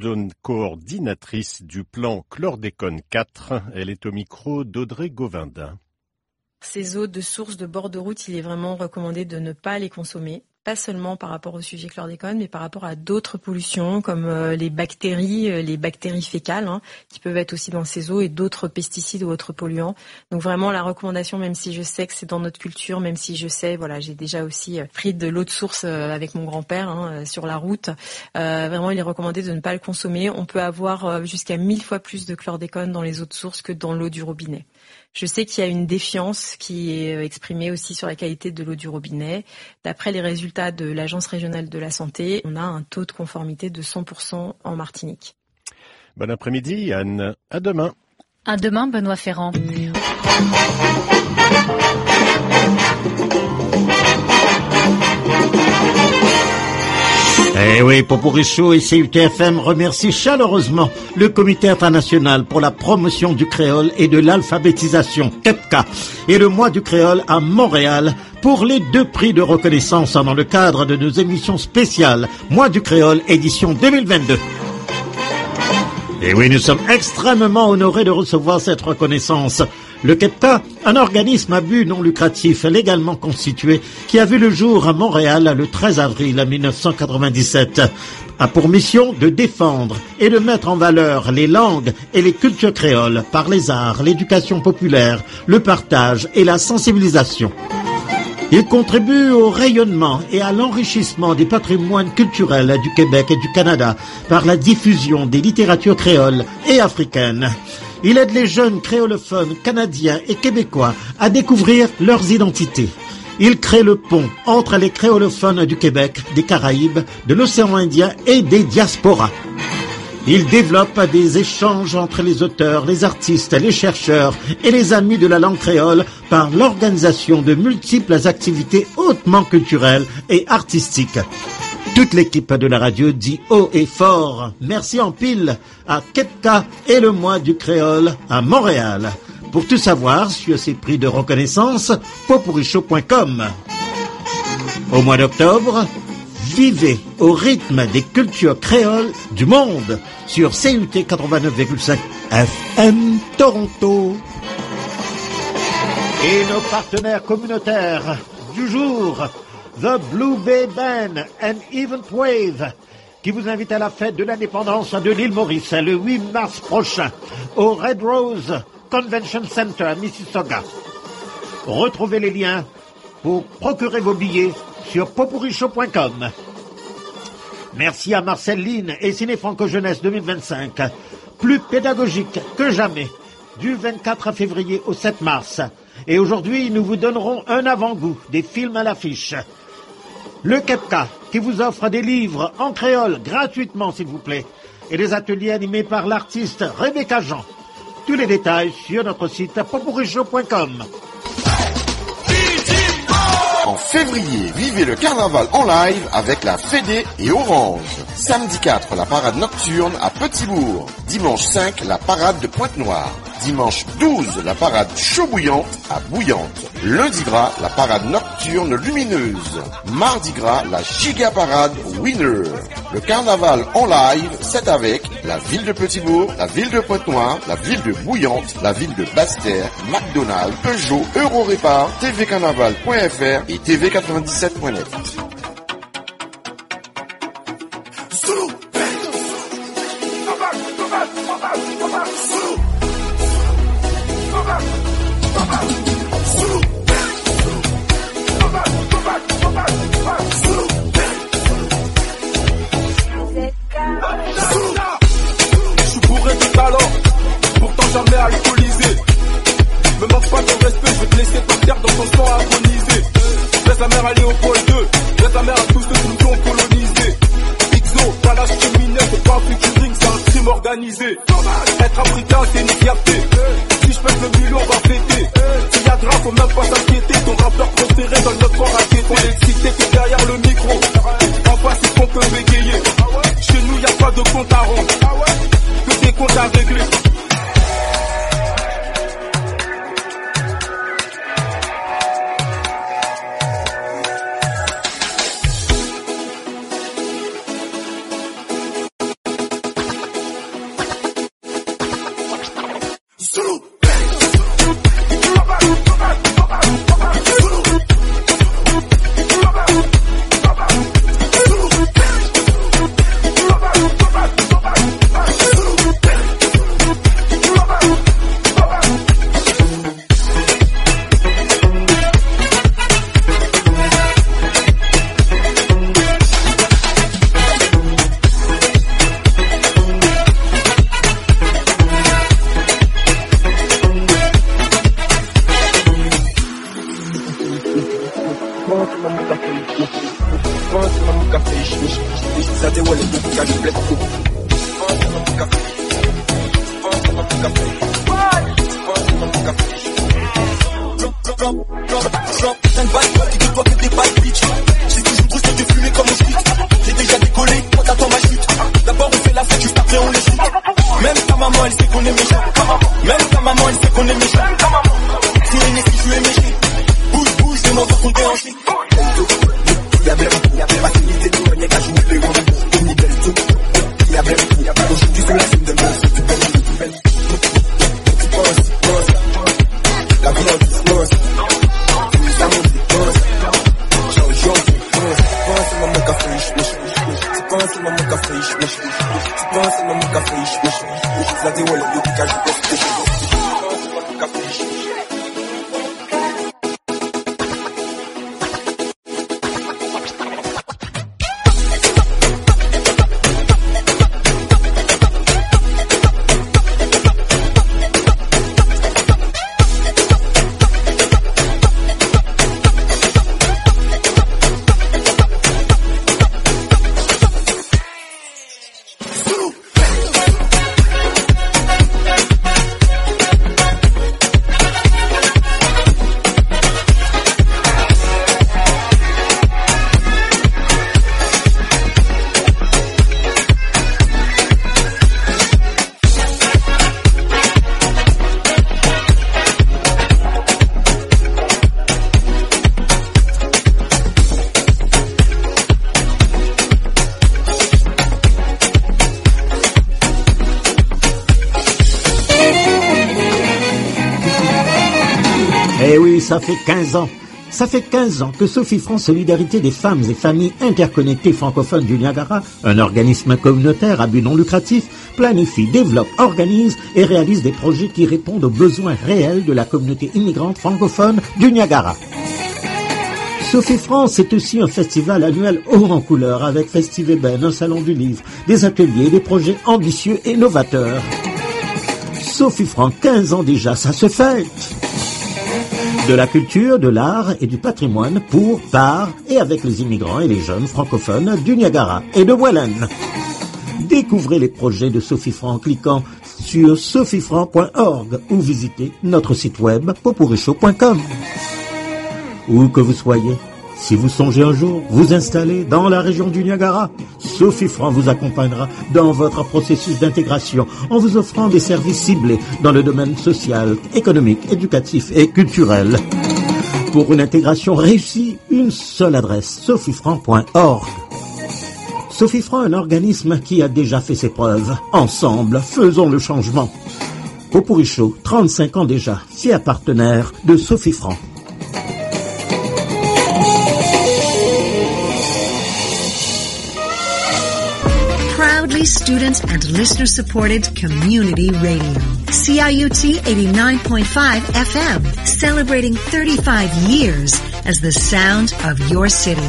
coordinatrice du plan Chlordécone 4. Elle est au micro d'Audrey Govindin. Ces eaux de source de bord de route, il est vraiment recommandé de ne pas les consommer. Pas seulement par rapport au sujet chlordécone, mais par rapport à d'autres pollutions comme les bactéries fécales, qui peuvent être aussi dans ces eaux, et d'autres pesticides ou autres polluants. Donc vraiment la recommandation, même si je sais que c'est dans notre culture, même si je sais, voilà, j'ai déjà aussi pris de l'eau de source avec mon grand-père sur la route. Vraiment, il est recommandé de ne pas le consommer. On peut avoir jusqu'à 1000 fois plus de chlordécone dans les eaux de source que dans l'eau du robinet. Je sais qu'il y a une défiance qui est exprimée aussi sur la qualité de l'eau du robinet. D'après les résultats de l'Agence régionale de la santé, on a un taux de conformité de 100% en Martinique. Bon après-midi, Anne. À demain. À demain, Benoît Ferrand. Eh oui, Poporicho et CUTFM remercient chaleureusement le Comité international pour la promotion du créole et de l'alphabétisation, KEPCA, et le mois du créole à Montréal pour les 2 prix de reconnaissance dans le cadre de nos émissions spéciales Mois du créole édition 2022. Et oui, nous sommes extrêmement honorés de recevoir cette reconnaissance. Le KEPCA, un organisme à but non lucratif légalement constitué qui a vu le jour à Montréal le 13 avril 1997, a pour mission de défendre et de mettre en valeur les langues et les cultures créoles par les arts, l'éducation populaire, le partage et la sensibilisation. Il contribue au rayonnement et à l'enrichissement des patrimoines culturels du Québec et du Canada par la diffusion des littératures créoles et africaines. Il aide les jeunes créolophones canadiens et québécois à découvrir leurs identités. Il crée le pont entre les créolophones du Québec, des Caraïbes, de l'océan Indien et des diasporas. Il développe des échanges entre les auteurs, les artistes, les chercheurs et les amis de la langue créole par l'organisation de multiples activités hautement culturelles et artistiques. Toute l'équipe de la radio dit haut et fort merci en pile à KEPCA et le mois du créole à Montréal. Pour tout savoir sur ces prix de reconnaissance, poporicho.com. Au mois d'octobre, vivez au rythme des cultures créoles du monde sur CUT 89,5 FM Toronto. Et nos partenaires communautaires du jour, The Blue Bay Band and Event Wave, qui vous invite à la fête de l'indépendance de l'île Maurice le 8 mars prochain au Red Rose Convention Center à Mississauga. Retrouvez les liens pour procurer vos billets sur poporicho.com. Merci à Marcel Line et Ciné Franco Jeunesse 2025, plus pédagogique que jamais, du 24 février au 7 mars. Et aujourd'hui, nous vous donnerons un avant-goût des films à l'affiche. Le KEPCA, qui vous offre des livres en créole gratuitement, s'il vous plaît, et des ateliers animés par l'artiste Rebecca Jean. Tous les détails sur notre site poporicho.com. En février, vivez le carnaval en live avec la Fédé et Orange. Samedi 4, la parade nocturne à Petit-Bourg. Dimanche 5, la parade de Pointe-Noire. Dimanche 12, la parade chaud bouillante à Bouillante. Lundi gras, la parade nocturne lumineuse. Mardi gras, la giga parade Winner. Le carnaval en live, c'est avec la ville de Petit-Bourg, la ville de Pointe-Noire, la ville de Bouillante, la ville de Basse-Terre, McDonald's, Peugeot, Eurorépar, tvcarnaval.fr et tv97.net. Jamais alcoolisé. Me manque pas de respect, je vais te laisser par terre dans ton sang agonisé. Laisse la mère aller au pôle 2, laisse la mère à tous ceux qui nous ont colonisés. XO, palace criminel, c'est pas un featuring, c'est un crime organisé. Être africain, c'est une fierté. Si je pèse le mulot, on va fêter. S'il y a drap, faut même pas s'inquiéter. Ton rappeur préféré donne notre corps à quête. On est excité que derrière le micro. En face, c'est qu'on peut bégayer. Chez nous, y a pas de compte à rendre, que des comptes à régler. J'ai toujours boosté de fumer comme on suit. J'ai déjà décollé, on t'attend ma chute. D'abord on fait la fête, juste après on les shoot. Même ta maman elle sait qu'on est méchant. Même ta maman elle sait qu'on est méchant. Si elle est si je suis méchant. Bouge, bouge, demande ton déhanché. Y'a bien facilité de manière qu'à jouer les grands. Y'a bien aujourd'hui sur la scène de l'eau. Tu penses, la violence, pense. La musique, pense. Eh oui, ça fait 15 ans. Ça fait 15 ans que Sophie France Solidarité des femmes et familles interconnectées francophones du Niagara, un organisme communautaire à but non lucratif, planifie, développe, organise et réalise des projets qui répondent aux besoins réels de la communauté immigrante francophone du Niagara. Sophie France est aussi un festival annuel haut en couleur avec Festiveben, un salon du livre, des ateliers et des projets ambitieux et novateurs. Sophie France, 15 ans déjà, ça se fête. De la culture, de l'art et du patrimoine pour, par et avec les immigrants et les jeunes francophones du Niagara et de Welland. Découvrez les projets de Sophie Franc en cliquant sur sophiefranc.org ou visitez notre site web popurichaud.com. Où que vous soyez, si vous songez un jour vous installer dans la région du Niagara, Sophie Franc vous accompagnera dans votre processus d'intégration en vous offrant des services ciblés dans le domaine social, économique, éducatif et culturel. Pour une intégration réussie, une seule adresse, sophiefranc.org. Sophie Franc, un organisme qui a déjà fait ses preuves. Ensemble, faisons le changement. Popurichaud, 35 ans déjà, fier partenaire de Sophie Franc. Proudly student and listener-supported community radio. CIUT 89.5 FM, celebrating 35 years as the sound of your city.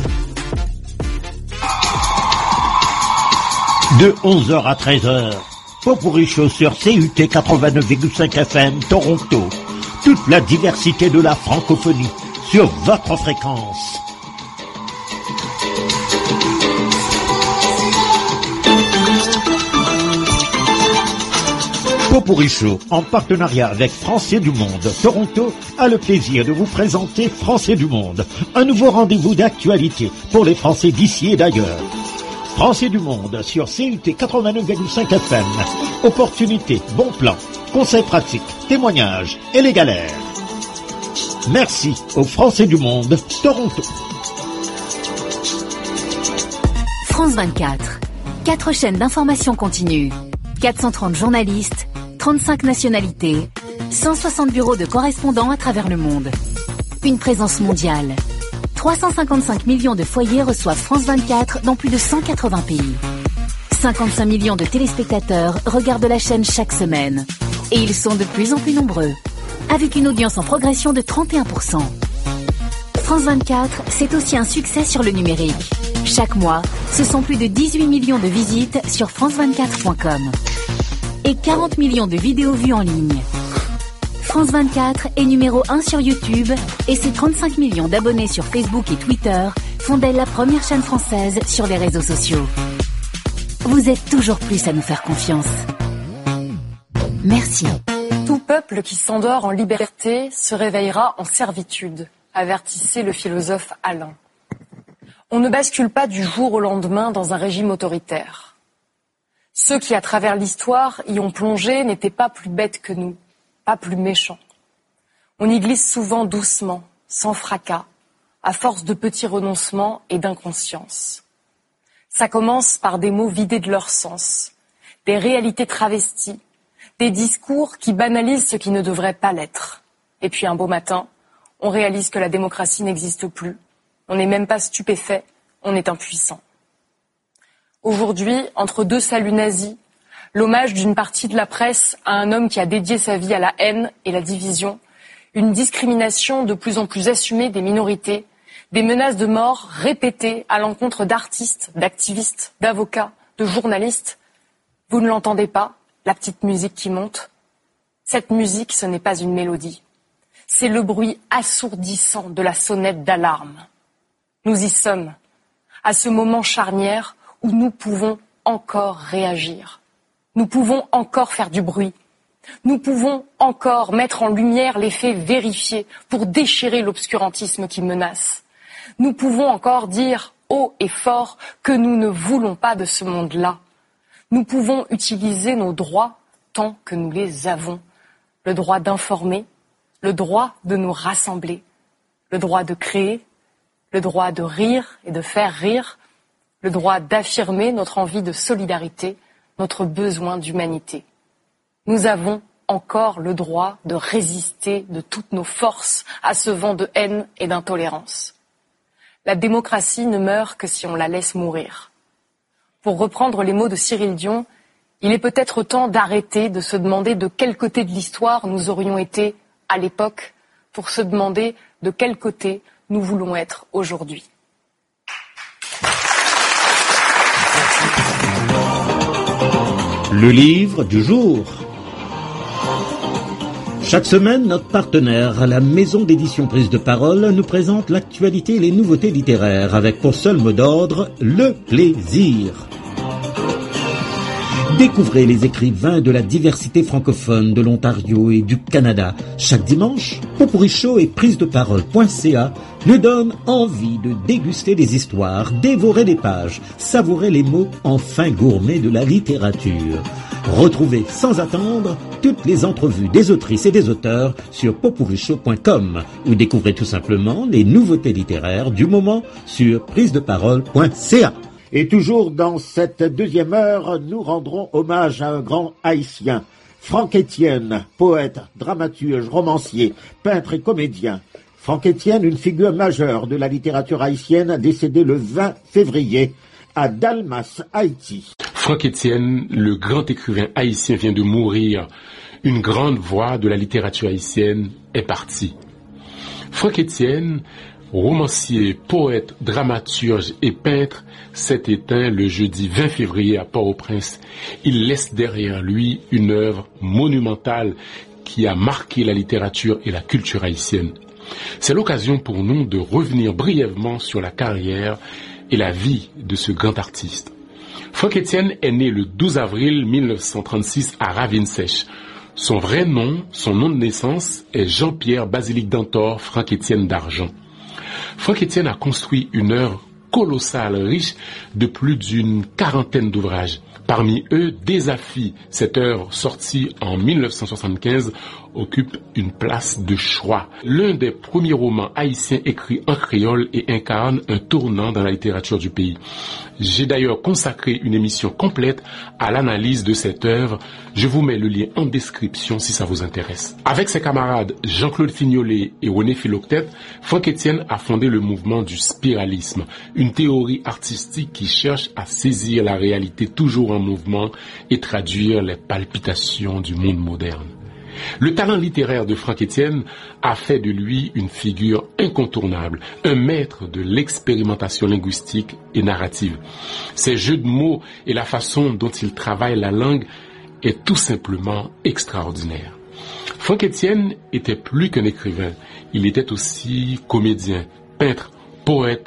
De 11h à 13h, Popurichaud sur CUT 89,5 FM Toronto. Toute la diversité de la francophonie sur votre fréquence. Popurichaud, en partenariat avec Français du Monde Toronto, a le plaisir de vous présenter Français du Monde, un nouveau rendez-vous d'actualité pour les Français d'ici et d'ailleurs. Français du Monde sur CUT 89,5 FM. Opportunités, bons plans, conseils pratiques, témoignages et les galères. Merci aux Français du Monde Toronto. France 24. 4 chaînes d'information continue. 430 journalistes. 35 nationalités, 160 bureaux de correspondants à travers le monde. Une présence mondiale. 355 millions de foyers reçoivent France 24 dans plus de 180 pays. 55 millions de téléspectateurs regardent la chaîne chaque semaine. Et ils sont de plus en plus nombreux, avec une audience en progression de 31%. France 24, c'est aussi un succès sur le numérique. Chaque mois, ce sont plus de 18 millions de visites sur france24.com. Et 40 millions de vidéos vues en ligne. France 24 est numéro 1 sur YouTube et ses 35 millions d'abonnés sur Facebook et Twitter font d'elle la première chaîne française sur les réseaux sociaux. Vous êtes toujours plus à nous faire confiance. Merci. Tout peuple qui s'endort en liberté se réveillera en servitude, avertissait le philosophe Alain. On ne bascule pas du jour au lendemain dans un régime autoritaire. Ceux qui, à travers l'histoire, y ont plongé n'étaient pas plus bêtes que nous, pas plus méchants. On y glisse souvent doucement, sans fracas, à force de petits renoncements et d'inconscience. Ça commence par des mots vidés de leur sens, des réalités travesties, des discours qui banalisent ce qui ne devrait pas l'être. Et puis un beau matin, on réalise que la démocratie n'existe plus. On n'est même pas stupéfait, on est impuissant. Aujourd'hui, entre deux saluts nazis, l'hommage d'une partie de la presse à un homme qui a dédié sa vie à la haine et la division, une discrimination de plus en plus assumée des minorités, des menaces de mort répétées à l'encontre d'artistes, d'activistes, d'avocats, de journalistes. Vous ne l'entendez pas, la petite musique qui monte? Cette musique, ce n'est pas une mélodie. C'est le bruit assourdissant de la sonnette d'alarme. Nous y sommes, à ce moment charnière où nous pouvons encore réagir. Nous pouvons encore faire du bruit. Nous pouvons encore mettre en lumière les faits vérifiés pour déchirer l'obscurantisme qui menace. Nous pouvons encore dire haut et fort que nous ne voulons pas de ce monde-là. Nous pouvons utiliser nos droits tant que nous les avons. Le droit d'informer, le droit de nous rassembler, le droit de créer, le droit de rire et de faire rire, le droit d'affirmer notre envie de solidarité, notre besoin d'humanité. Nous avons encore le droit de résister de toutes nos forces à ce vent de haine et d'intolérance. La démocratie ne meurt que si on la laisse mourir. Pour reprendre les mots de Cyril Dion, il est peut-être temps d'arrêter de se demander de quel côté de l'histoire nous aurions été à l'époque, pour se demander de quel côté nous voulons être aujourd'hui. Le livre du jour. Chaque semaine, notre partenaire, la maison d'édition Prise de Parole, nous présente l'actualité et les nouveautés littéraires avec pour seul mot d'ordre le plaisir. Découvrez les écrivains de la diversité francophone de l'Ontario et du Canada. Chaque dimanche, Popurrí Show et prisedeparole.ca nous donnent envie de déguster les histoires, dévorer les pages, savourer les mots en fin gourmet de la littérature. Retrouvez sans attendre toutes les entrevues des autrices et des auteurs sur popurryshow.com ou découvrez tout simplement les nouveautés littéraires du moment sur prisedeparole.ca. Et toujours dans cette deuxième heure, nous rendrons hommage à un grand haïtien, Franck Etienne, poète, dramaturge, romancier, peintre et comédien. Franck Etienne, une figure majeure de la littérature haïtienne, décédé le 20 février à Dalmas, Haïti. Franck Etienne, le grand écrivain haïtien, vient de mourir. Une grande voix de la littérature haïtienne est partie. Franck Etienne, romancier, poète, dramaturge et peintre, s'est éteint le jeudi 20 février à Port-au-Prince. Il laisse derrière lui une œuvre monumentale qui a marqué la littérature et la culture haïtienne. C'est l'occasion pour nous de revenir brièvement sur la carrière et la vie de ce grand artiste. Franck Etienne est né le 12 avril 1936 à Ravine-Sèche. Son vrai nom, son nom de naissance est Jean-Pierre Basilique Dantor Franck Etienne d'Argent. Franck Etienne a construit une œuvre colossale, riche de plus d'une quarantaine d'ouvrages. Parmi eux, Désafi, cette œuvre sortie en 1975, occupe une place de choix. L'un des premiers romans haïtiens écrits en créole et incarne un tournant dans la littérature du pays. J'ai d'ailleurs consacré une émission complète à l'analyse de cette œuvre. Je vous mets le lien en description si ça vous intéresse. Avec ses camarades Jean-Claude Fignolet et René Philoctète, Franck Etienne a fondé le mouvement du spiralisme, une théorie artistique qui cherche à saisir la réalité toujours en mouvement et traduire les palpitations du monde moderne. Le talent littéraire de Franck Etienne a fait de lui une figure incontournable, un maître de l'expérimentation linguistique et narrative. Ses jeux de mots et la façon dont il travaille la langue est tout simplement extraordinaire. Franck Etienne était plus qu'un écrivain, il était aussi comédien, peintre, poète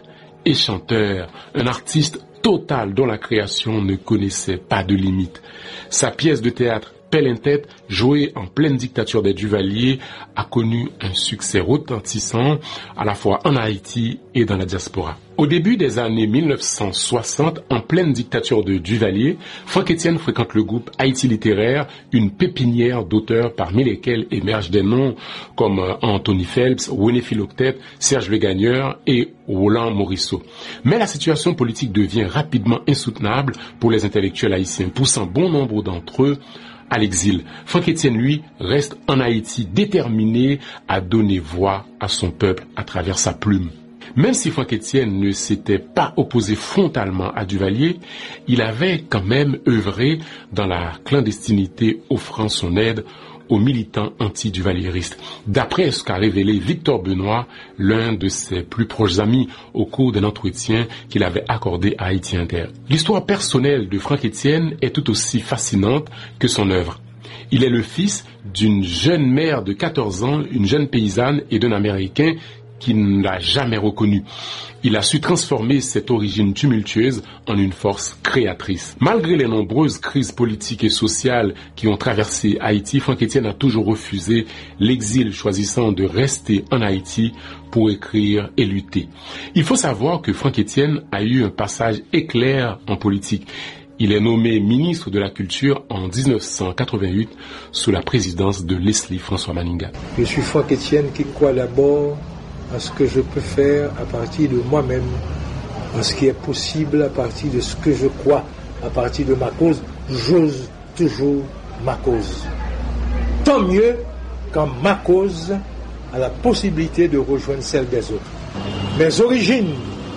et chanteur, un artiste total dont la création ne connaissait pas de limite. Sa pièce de théâtre Pelle en tête, jouée en pleine dictature des Duvalier, a connu un succès retentissant à la fois en Haïti et dans la diaspora. Au début des années 1960, en pleine dictature de Duvalier, Franck Etienne fréquente le groupe Haïti littéraire, une pépinière d'auteurs parmi lesquels émergent des noms comme Anthony Phelps, René Philoctète, Serge Végagneur et Roland Morisseau. Mais la situation politique devient rapidement insoutenable pour les intellectuels haïtiens, poussant bon nombre d'entre eux à l'exil. Franck Etienne, lui, reste en Haïti déterminé à donner voix à son peuple à travers sa plume. Même si Franck Etienne ne s'était pas opposé frontalement à Duvalier, il avait quand même œuvré dans la clandestinité, offrant son aide aux militants anti-duvalieristes. D'après ce qu'a révélé Victor Benoît, l'un de ses plus proches amis, au cours d'un entretien qu'il avait accordé à Haïti Inter. L'histoire personnelle de Franck Etienne est tout aussi fascinante que son œuvre. Il est le fils d'une jeune mère de 14 ans, une jeune paysanne et d'un Américain qui ne l'a jamais reconnu. Il a su transformer cette origine tumultueuse en une force créatrice. Malgré les nombreuses crises politiques et sociales qui ont traversé Haïti, Franck Etienne a toujours refusé l'exil, choisissant de rester en Haïti pour écrire et lutter. Il faut savoir que Franck Etienne a eu un passage éclair en politique. Il est nommé ministre de la Culture en 1988 sous la présidence de Leslie François Maninga. Je suis Franck Etienne qui croit d'abord à ce que je peux faire à partir de moi-même, à ce qui est possible à partir de ce que je crois, à partir de ma cause. J'ose toujours ma cause. Tant mieux quand ma cause a la possibilité de rejoindre celle des autres. Mes origines,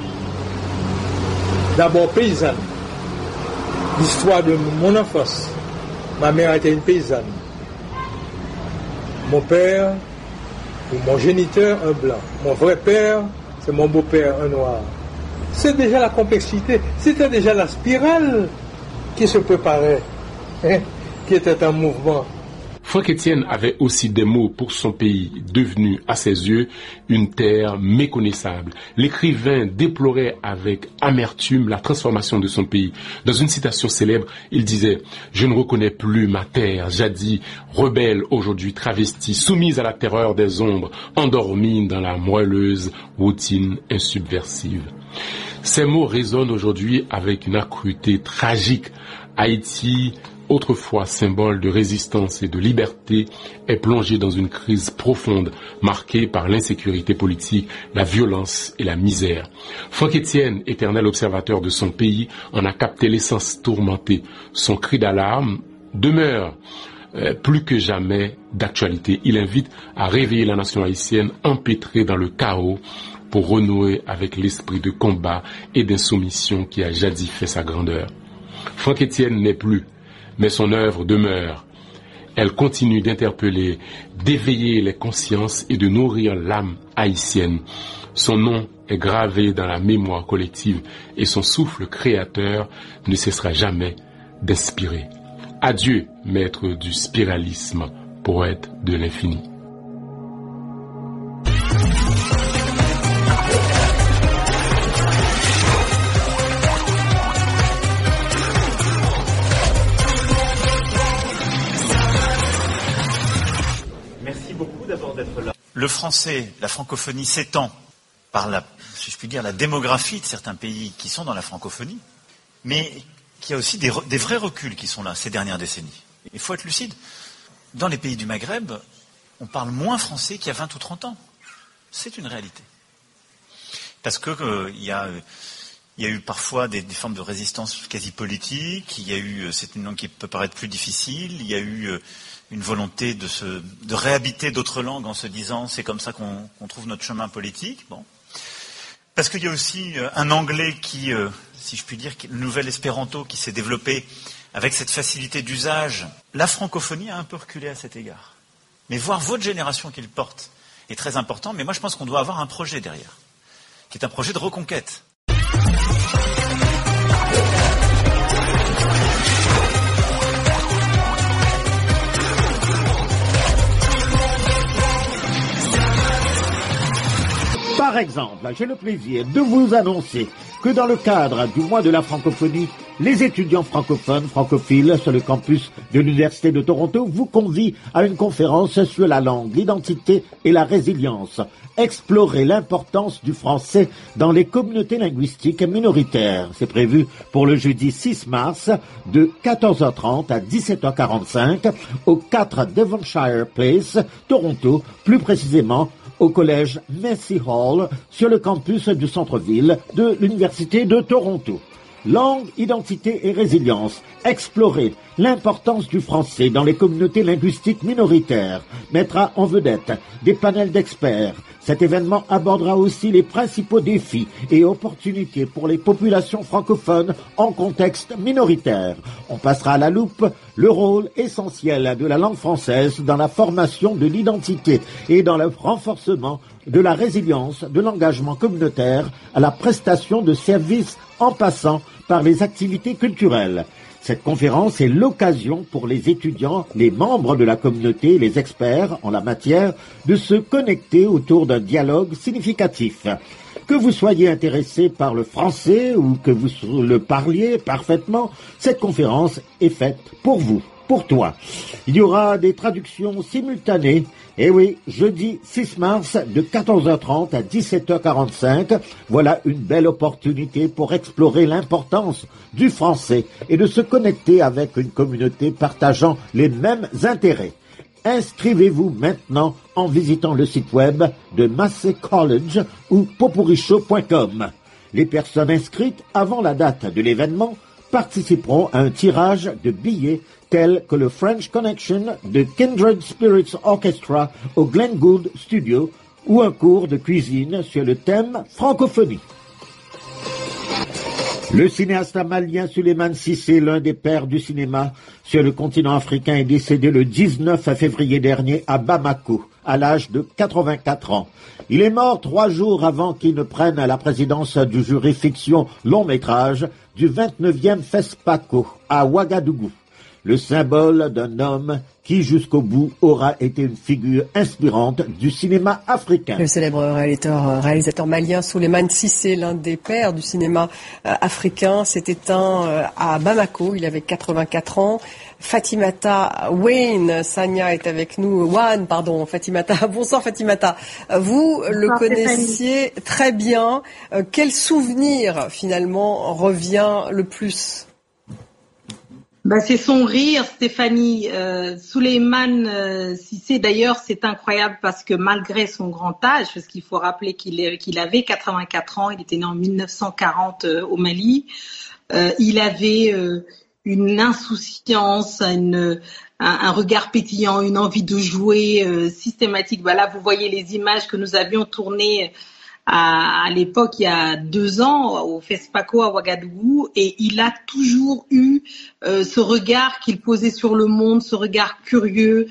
d'abord paysanne, l'histoire de mon enfance. Ma mère était une paysanne. Mon père, ou mon géniteur, un blanc. Mon vrai père, c'est mon beau-père, un noir. C'est déjà la complexité, c'était déjà la spirale qui se préparait, qui était en mouvement. Franck Etienne avait aussi des mots pour son pays, devenu à ses yeux une terre méconnaissable. L'écrivain déplorait avec amertume la transformation de son pays. Dans une citation célèbre, il disait « Je ne reconnais plus ma terre, jadis rebelle, aujourd'hui travestie, soumise à la terreur des ombres, endormie dans la moelleuse routine insubversive. » Ces mots résonnent aujourd'hui avec une acuité tragique. Haïti, autrefois symbole de résistance et de liberté, est plongé dans une crise profonde, marquée par l'insécurité politique, la violence et la misère. Franck Etienne, éternel observateur de son pays, en a capté l'essence tourmentée. Son cri d'alarme demeure plus que jamais d'actualité. Il invite à réveiller la nation haïtienne empêtrée dans le chaos pour renouer avec l'esprit de combat et d'insoumission qui a jadis fait sa grandeur. Franck Etienne n'est plus, mais son œuvre demeure. Elle continue d'interpeller, d'éveiller les consciences et de nourrir l'âme haïtienne. Son nom est gravé dans la mémoire collective et son souffle créateur ne cessera jamais d'inspirer. Adieu, maître du spiralisme, poète de l'infini. Le français, la francophonie s'étend par la, si je puis dire, la démographie de certains pays qui sont dans la francophonie, mais qu'il y a aussi des vrais reculs qui sont là ces dernières décennies. Il faut être lucide. Dans les pays du Maghreb, on parle moins français qu'il y a 20 ou 30 ans. C'est une réalité. Parce que il y a eu parfois des formes de résistance quasi politique, c'est une langue qui peut paraître plus difficile, il y a eu une volonté de réhabiter d'autres langues en se disant c'est comme ça qu'on trouve notre chemin politique. Bon. Parce qu'il y a aussi un anglais qui, si je puis dire, le nouvel espéranto qui s'est développé avec cette facilité d'usage. La francophonie a un peu reculé à cet égard. Mais voir votre génération qui le porte est très important, mais moi je pense qu'on doit avoir un projet derrière, qui est un projet de reconquête. Par Par exemple, j'ai le plaisir de vous annoncer que dans le cadre du mois de la francophonie, les étudiants francophones, francophiles sur le campus de l'Université de Toronto vous convient à une conférence sur la langue, l'identité et la résilience. Explorer l'importance du français dans les communautés linguistiques minoritaires. C'est prévu pour le jeudi 6 mars de 14h30 à 17h45 au 4 Devonshire Place, Toronto, plus précisément au collège Massey Hall sur le campus du centre-ville de l'Université de Toronto. Langue, identité et résilience. Explorer l'importance du français dans les communautés linguistiques minoritaires. Mettra en vedette des panels d'experts. Cet événement abordera aussi les principaux défis et opportunités pour les populations francophones en contexte minoritaire. On passera à la loupe le rôle essentiel de la langue française dans la formation de l'identité et dans le renforcement de la résilience de l'engagement communautaire à la prestation de services en passant par les activités culturelles. Cette conférence est l'occasion pour les étudiants, les membres de la communauté et les experts en la matière de se connecter autour d'un dialogue significatif. Que vous soyez intéressé par le français ou que vous le parliez parfaitement, cette conférence est faite pour vous, pour toi. Il y aura des traductions simultanées. Et oui, jeudi 6 mars de 14h30 à 17h45, voilà une belle opportunité pour explorer l'importance du français et de se connecter avec une communauté partageant les mêmes intérêts. Inscrivez-vous maintenant en visitant le site web de Massey College ou popurichaud.com. Les personnes inscrites avant la date de l'événement participeront à un tirage de billets tels que le French Connection de Kindred Spirits Orchestra au Glenn Gould Studio ou un cours de cuisine sur le thème francophonie. Le cinéaste malien Souleymane Cissé, l'un des pères du cinéma sur le continent africain, est décédé le 19 février dernier à Bamako, à l'âge de 84 ans. Il est mort 3 jours avant qu'il ne prenne la présidence du jury fiction long-métrage du 29e FESPACO à Ouagadougou. Le symbole d'un homme qui, jusqu'au bout, aura été une figure inspirante du cinéma africain. Le célèbre réalisateur malien Souleymane Cissé, l'un des pères du cinéma africain, s'est éteint à Bamako. Il avait 84 ans. Fatimata Wayne Sagna est avec nous. Fatimata. Bonsoir Fatimata. Vous le connaissiez très bien. Quel souvenir, finalement, revient le plus ? C'est son rire, Stéphanie. Souleymane Cissé, d'ailleurs, c'est incroyable parce que malgré son grand âge, parce qu'il faut rappeler qu'il avait 84 ans, il était né en 1940 au Mali, il avait une insouciance, un regard pétillant, une envie de jouer systématique. Voilà, vous voyez les images que nous avions tournées à l'époque, il y a 2 ans, au FESPACO à Ouagadougou, et il a toujours eu ce regard qu'il posait sur le monde, ce regard curieux,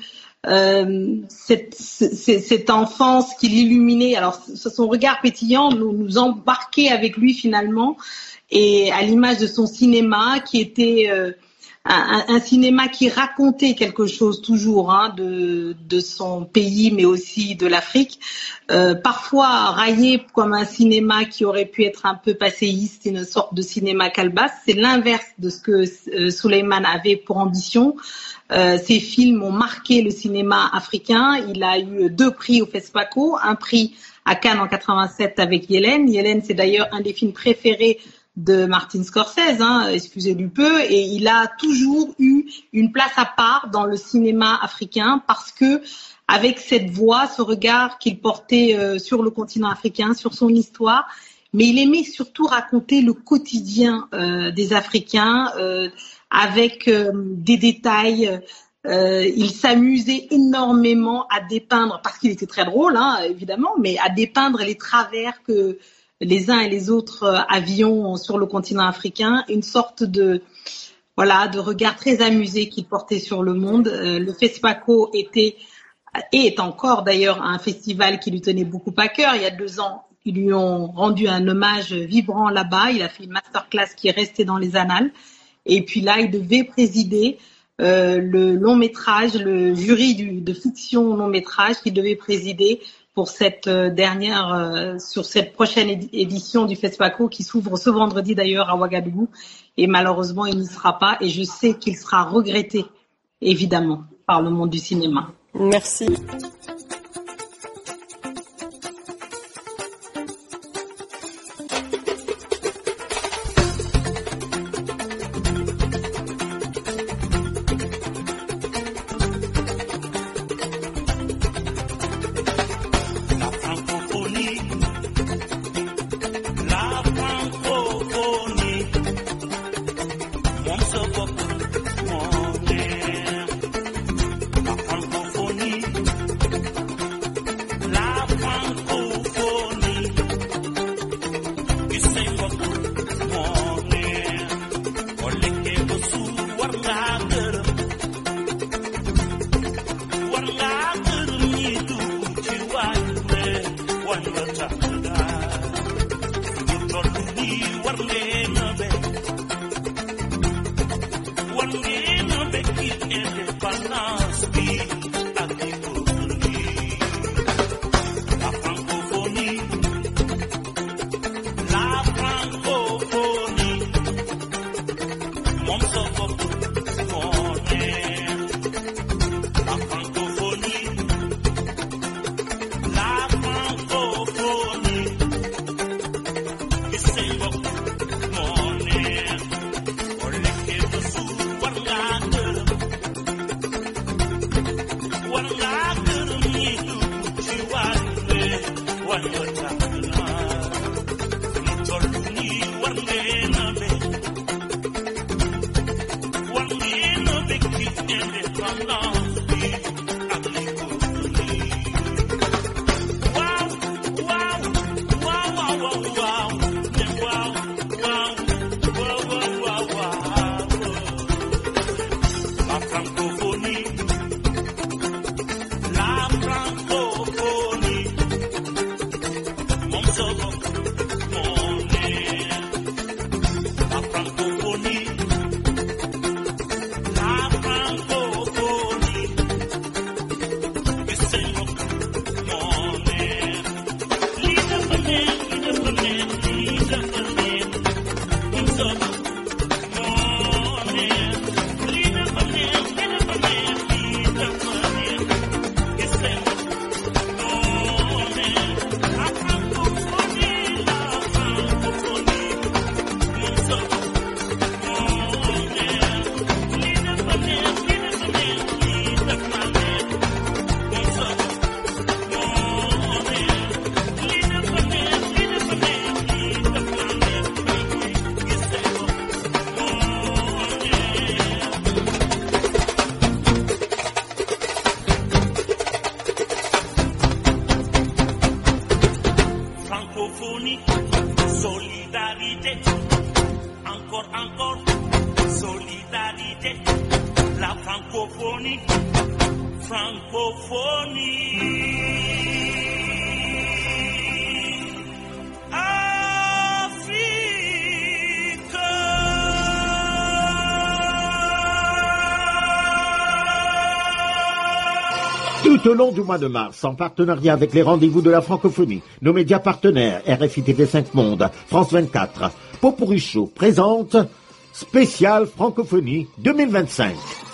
cette enfance qu'il illuminait. Alors, son regard pétillant nous embarquait avec lui finalement, et à l'image de son cinéma qui était un cinéma qui racontait quelque chose toujours de son pays, mais aussi de l'Afrique. Parfois raillé comme un cinéma qui aurait pu être un peu passéiste, une sorte de cinéma calebasse. C'est l'inverse de ce que Souleymane avait pour ambition. Ses films ont marqué le cinéma africain. Il a eu 2 prix au FESPACO, un prix à Cannes en 87 avec Yélène. Yélène, c'est d'ailleurs un des films préférés de Martin Scorsese, excusez du peu, et il a toujours eu une place à part dans le cinéma africain parce que avec cette voix, ce regard qu'il portait sur le continent africain, sur son histoire, mais il aimait surtout raconter le quotidien des Africains avec des détails. Il s'amusait énormément à dépeindre, parce qu'il était très drôle, évidemment, mais à dépeindre les travers que les uns et les autres avions sur le continent africain, une sorte de regard très amusé qu'il portait sur le monde. Le FESPACO est encore d'ailleurs un festival qui lui tenait beaucoup à cœur. Il y a 2 ans, ils lui ont rendu un hommage vibrant là-bas. Il a fait une masterclass qui est restée dans les annales. Et puis là, il devait présider le long métrage, le jury de fiction long métrage qu'il devait présider pour cette sur cette prochaine édition du FESPACO qui s'ouvre ce vendredi d'ailleurs à Ouagadougou. Et malheureusement, il n'y sera pas. Et je sais qu'il sera regretté, évidemment, par le monde du cinéma. Merci. Tout au long du mois de mars, en partenariat avec les rendez-vous de la francophonie, nos médias partenaires, RFI TV5 Monde, France 24, Poporichaud présente Spécial Francophonie 2025.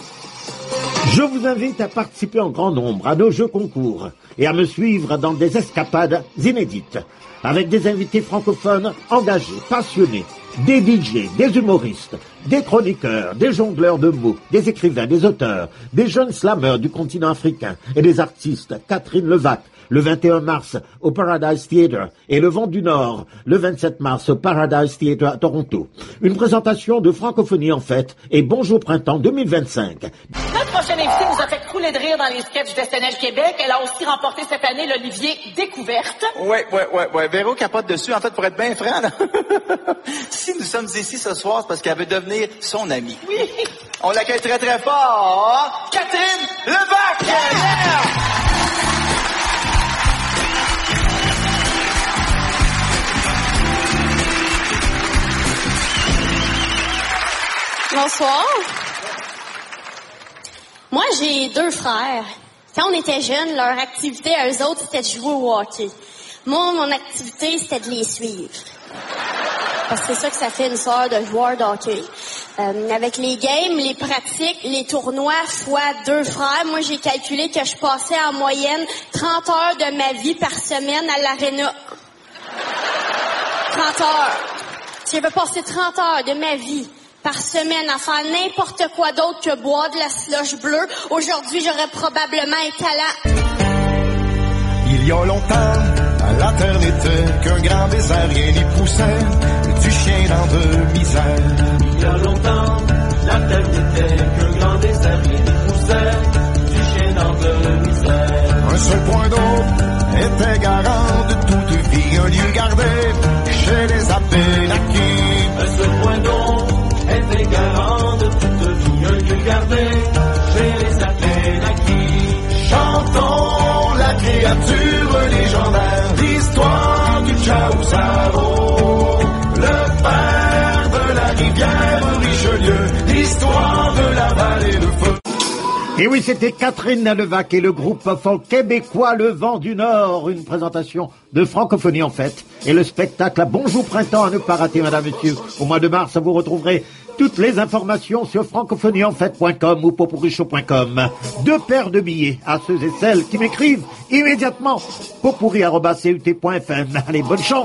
Je vous invite à participer en grand nombre à nos jeux concours et à me suivre dans des escapades inédites, avec des invités francophones engagés, passionnés, des DJ, des humoristes, des chroniqueurs, des jongleurs de mots, des écrivains, des auteurs, des jeunes slameurs du continent africain et des artistes. Catherine Levac, le 21 mars au Paradise Theatre et le Vent du Nord, le 27 mars au Paradise Theatre à Toronto. Une présentation de francophonie en fête et Bonjour Printemps 2025. Notre prochaine invitée nous a fait crouler de rire dans les sketchs d'SNL Québec. Elle a aussi remporté cette année l'Olivier Découverte. Ouais. Véro capote dessus. En fait, pour être bien franc, là. Si nous sommes ici ce soir, c'est parce qu'elle veut devenir son amie. Oui. On l'accueille très très fort. Catherine Levac! Yeah! Bonsoir. Moi, j'ai 2 frères. Quand Quand on était jeunes, leur activité à eux autres, c'était de jouer au hockey. Moi, mon activité, c'était de les suivre. Parce que c'est ça que ça fait une sorte de joueur de hockey. Avec les games, les pratiques, les tournois fois 2 frères, moi j'ai calculé que je passais en moyenne 30 heures de ma vie par semaine à l'aréna. 30 heures. J'avais passé 30 heures de ma vie par semaine à faire n'importe quoi d'autre que boire de la slush bleue. Aujourd'hui, j'aurais probablement un talent. Il y a longtemps, la terre n'était qu'un grand désert, rien n'y poussait, du chien dans de misère. Il y a longtemps, la terre n'était qu'un grand désert, rien n'y poussait, du chien dans de misère. Un seul point d'eau était garant de toute vie, un lieu gardé chez les Abénaquis. Un seul point d'eau était garant de toute vie, un lieu gardé chez les Abénaquis. Chantons la créature légendaire, l'histoire du Chaousaro, le père de la rivière Richelieu, l'histoire de la vallée de feu. Et oui, c'était Catherine Nalevac et le groupe folk québécois Le Vent du Nord, une présentation de francophonie en fait, et le spectacle à Bonjour Printemps à ne pas rater, madame, monsieur. Au mois de mars, vous retrouverez toutes les informations sur francophonieenfait.com ou popurrichaud.com. 2 paires de billets à ceux et celles qui m'écrivent immédiatement popurri@cut.fm. Allez, bonne chance.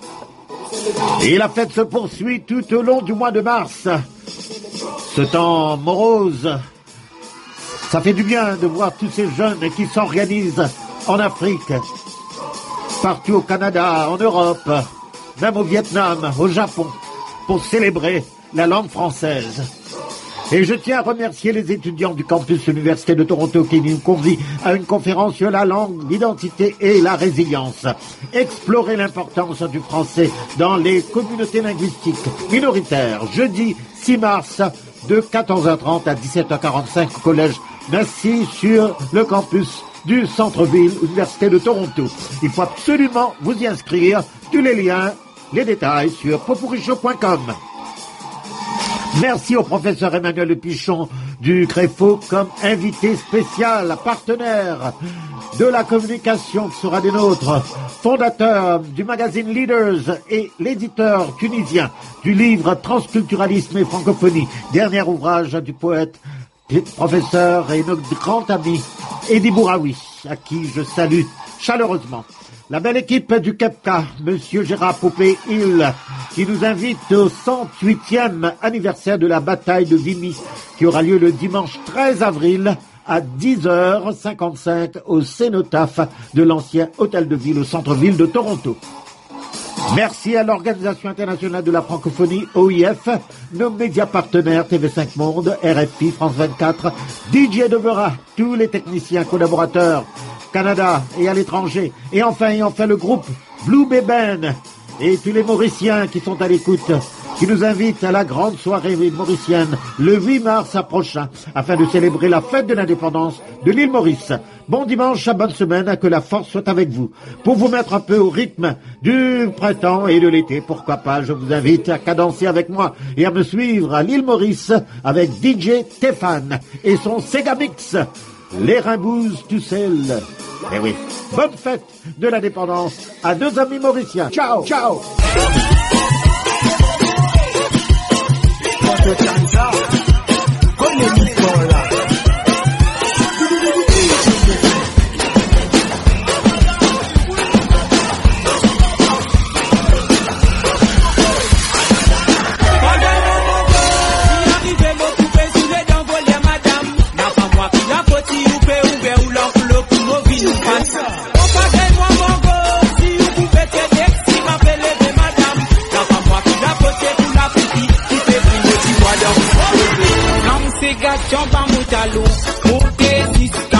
Et la fête se poursuit tout au long du mois de mars. Ce temps morose, ça fait du bien de voir tous ces jeunes qui s'organisent en Afrique, partout au Canada, en Europe, même au Vietnam, au Japon, pour célébrer la langue française. Et je tiens à remercier les étudiants du campus Université de Toronto qui nous convient à une conférence sur la langue, l'identité et la résilience. Explorer l'importance du français dans les communautés linguistiques minoritaires. Jeudi 6 mars de 14h30 à 17h45 au collège Massy sur le campus du centre-ville Université de Toronto. Il faut absolument vous y inscrire. Tous les liens, les détails sur popurrichaud.com. Merci au professeur Emmanuel Pichon du CREFO comme invité spécial, partenaire de la communication qui sera des nôtres, fondateur du magazine Leaders et l'éditeur tunisien du livre Transculturalisme et francophonie, dernier ouvrage du poète, professeur et notre grand ami Edi Bouraoui, à qui je salue chaleureusement. La belle équipe du KEPCA, Monsieur Gérard Poupé-Hill, qui nous invite au 108e anniversaire de la bataille de Vimy, qui aura lieu le dimanche 13 avril à 10h55 au cénotaphe de l'ancien hôtel de ville au centre-ville de Toronto. Merci à l'Organisation internationale de la francophonie, OIF, nos médias partenaires TV5 Monde, RFI, France 24, DJ Devera, tous les techniciens collaborateurs, Canada et à l'étranger, et enfin le groupe Blue Beben et tous les Mauriciens qui sont à l'écoute, qui nous invitent à la grande soirée mauricienne le 8 mars prochain, afin de célébrer la fête de l'indépendance de l'île Maurice. Bon dimanche, bonne semaine, que la force soit avec vous. Pour vous mettre un peu au rythme du printemps et de l'été, pourquoi pas, je vous invite à cadencer avec moi et à me suivre à l'île Maurice avec DJ Stéphane et son Sega Mix. Les Rimbouz tout seul. Eh oui, bonne fête de l'indépendance à 2 amis mauriciens. Ciao, ciao. Jump on with a loop, move this,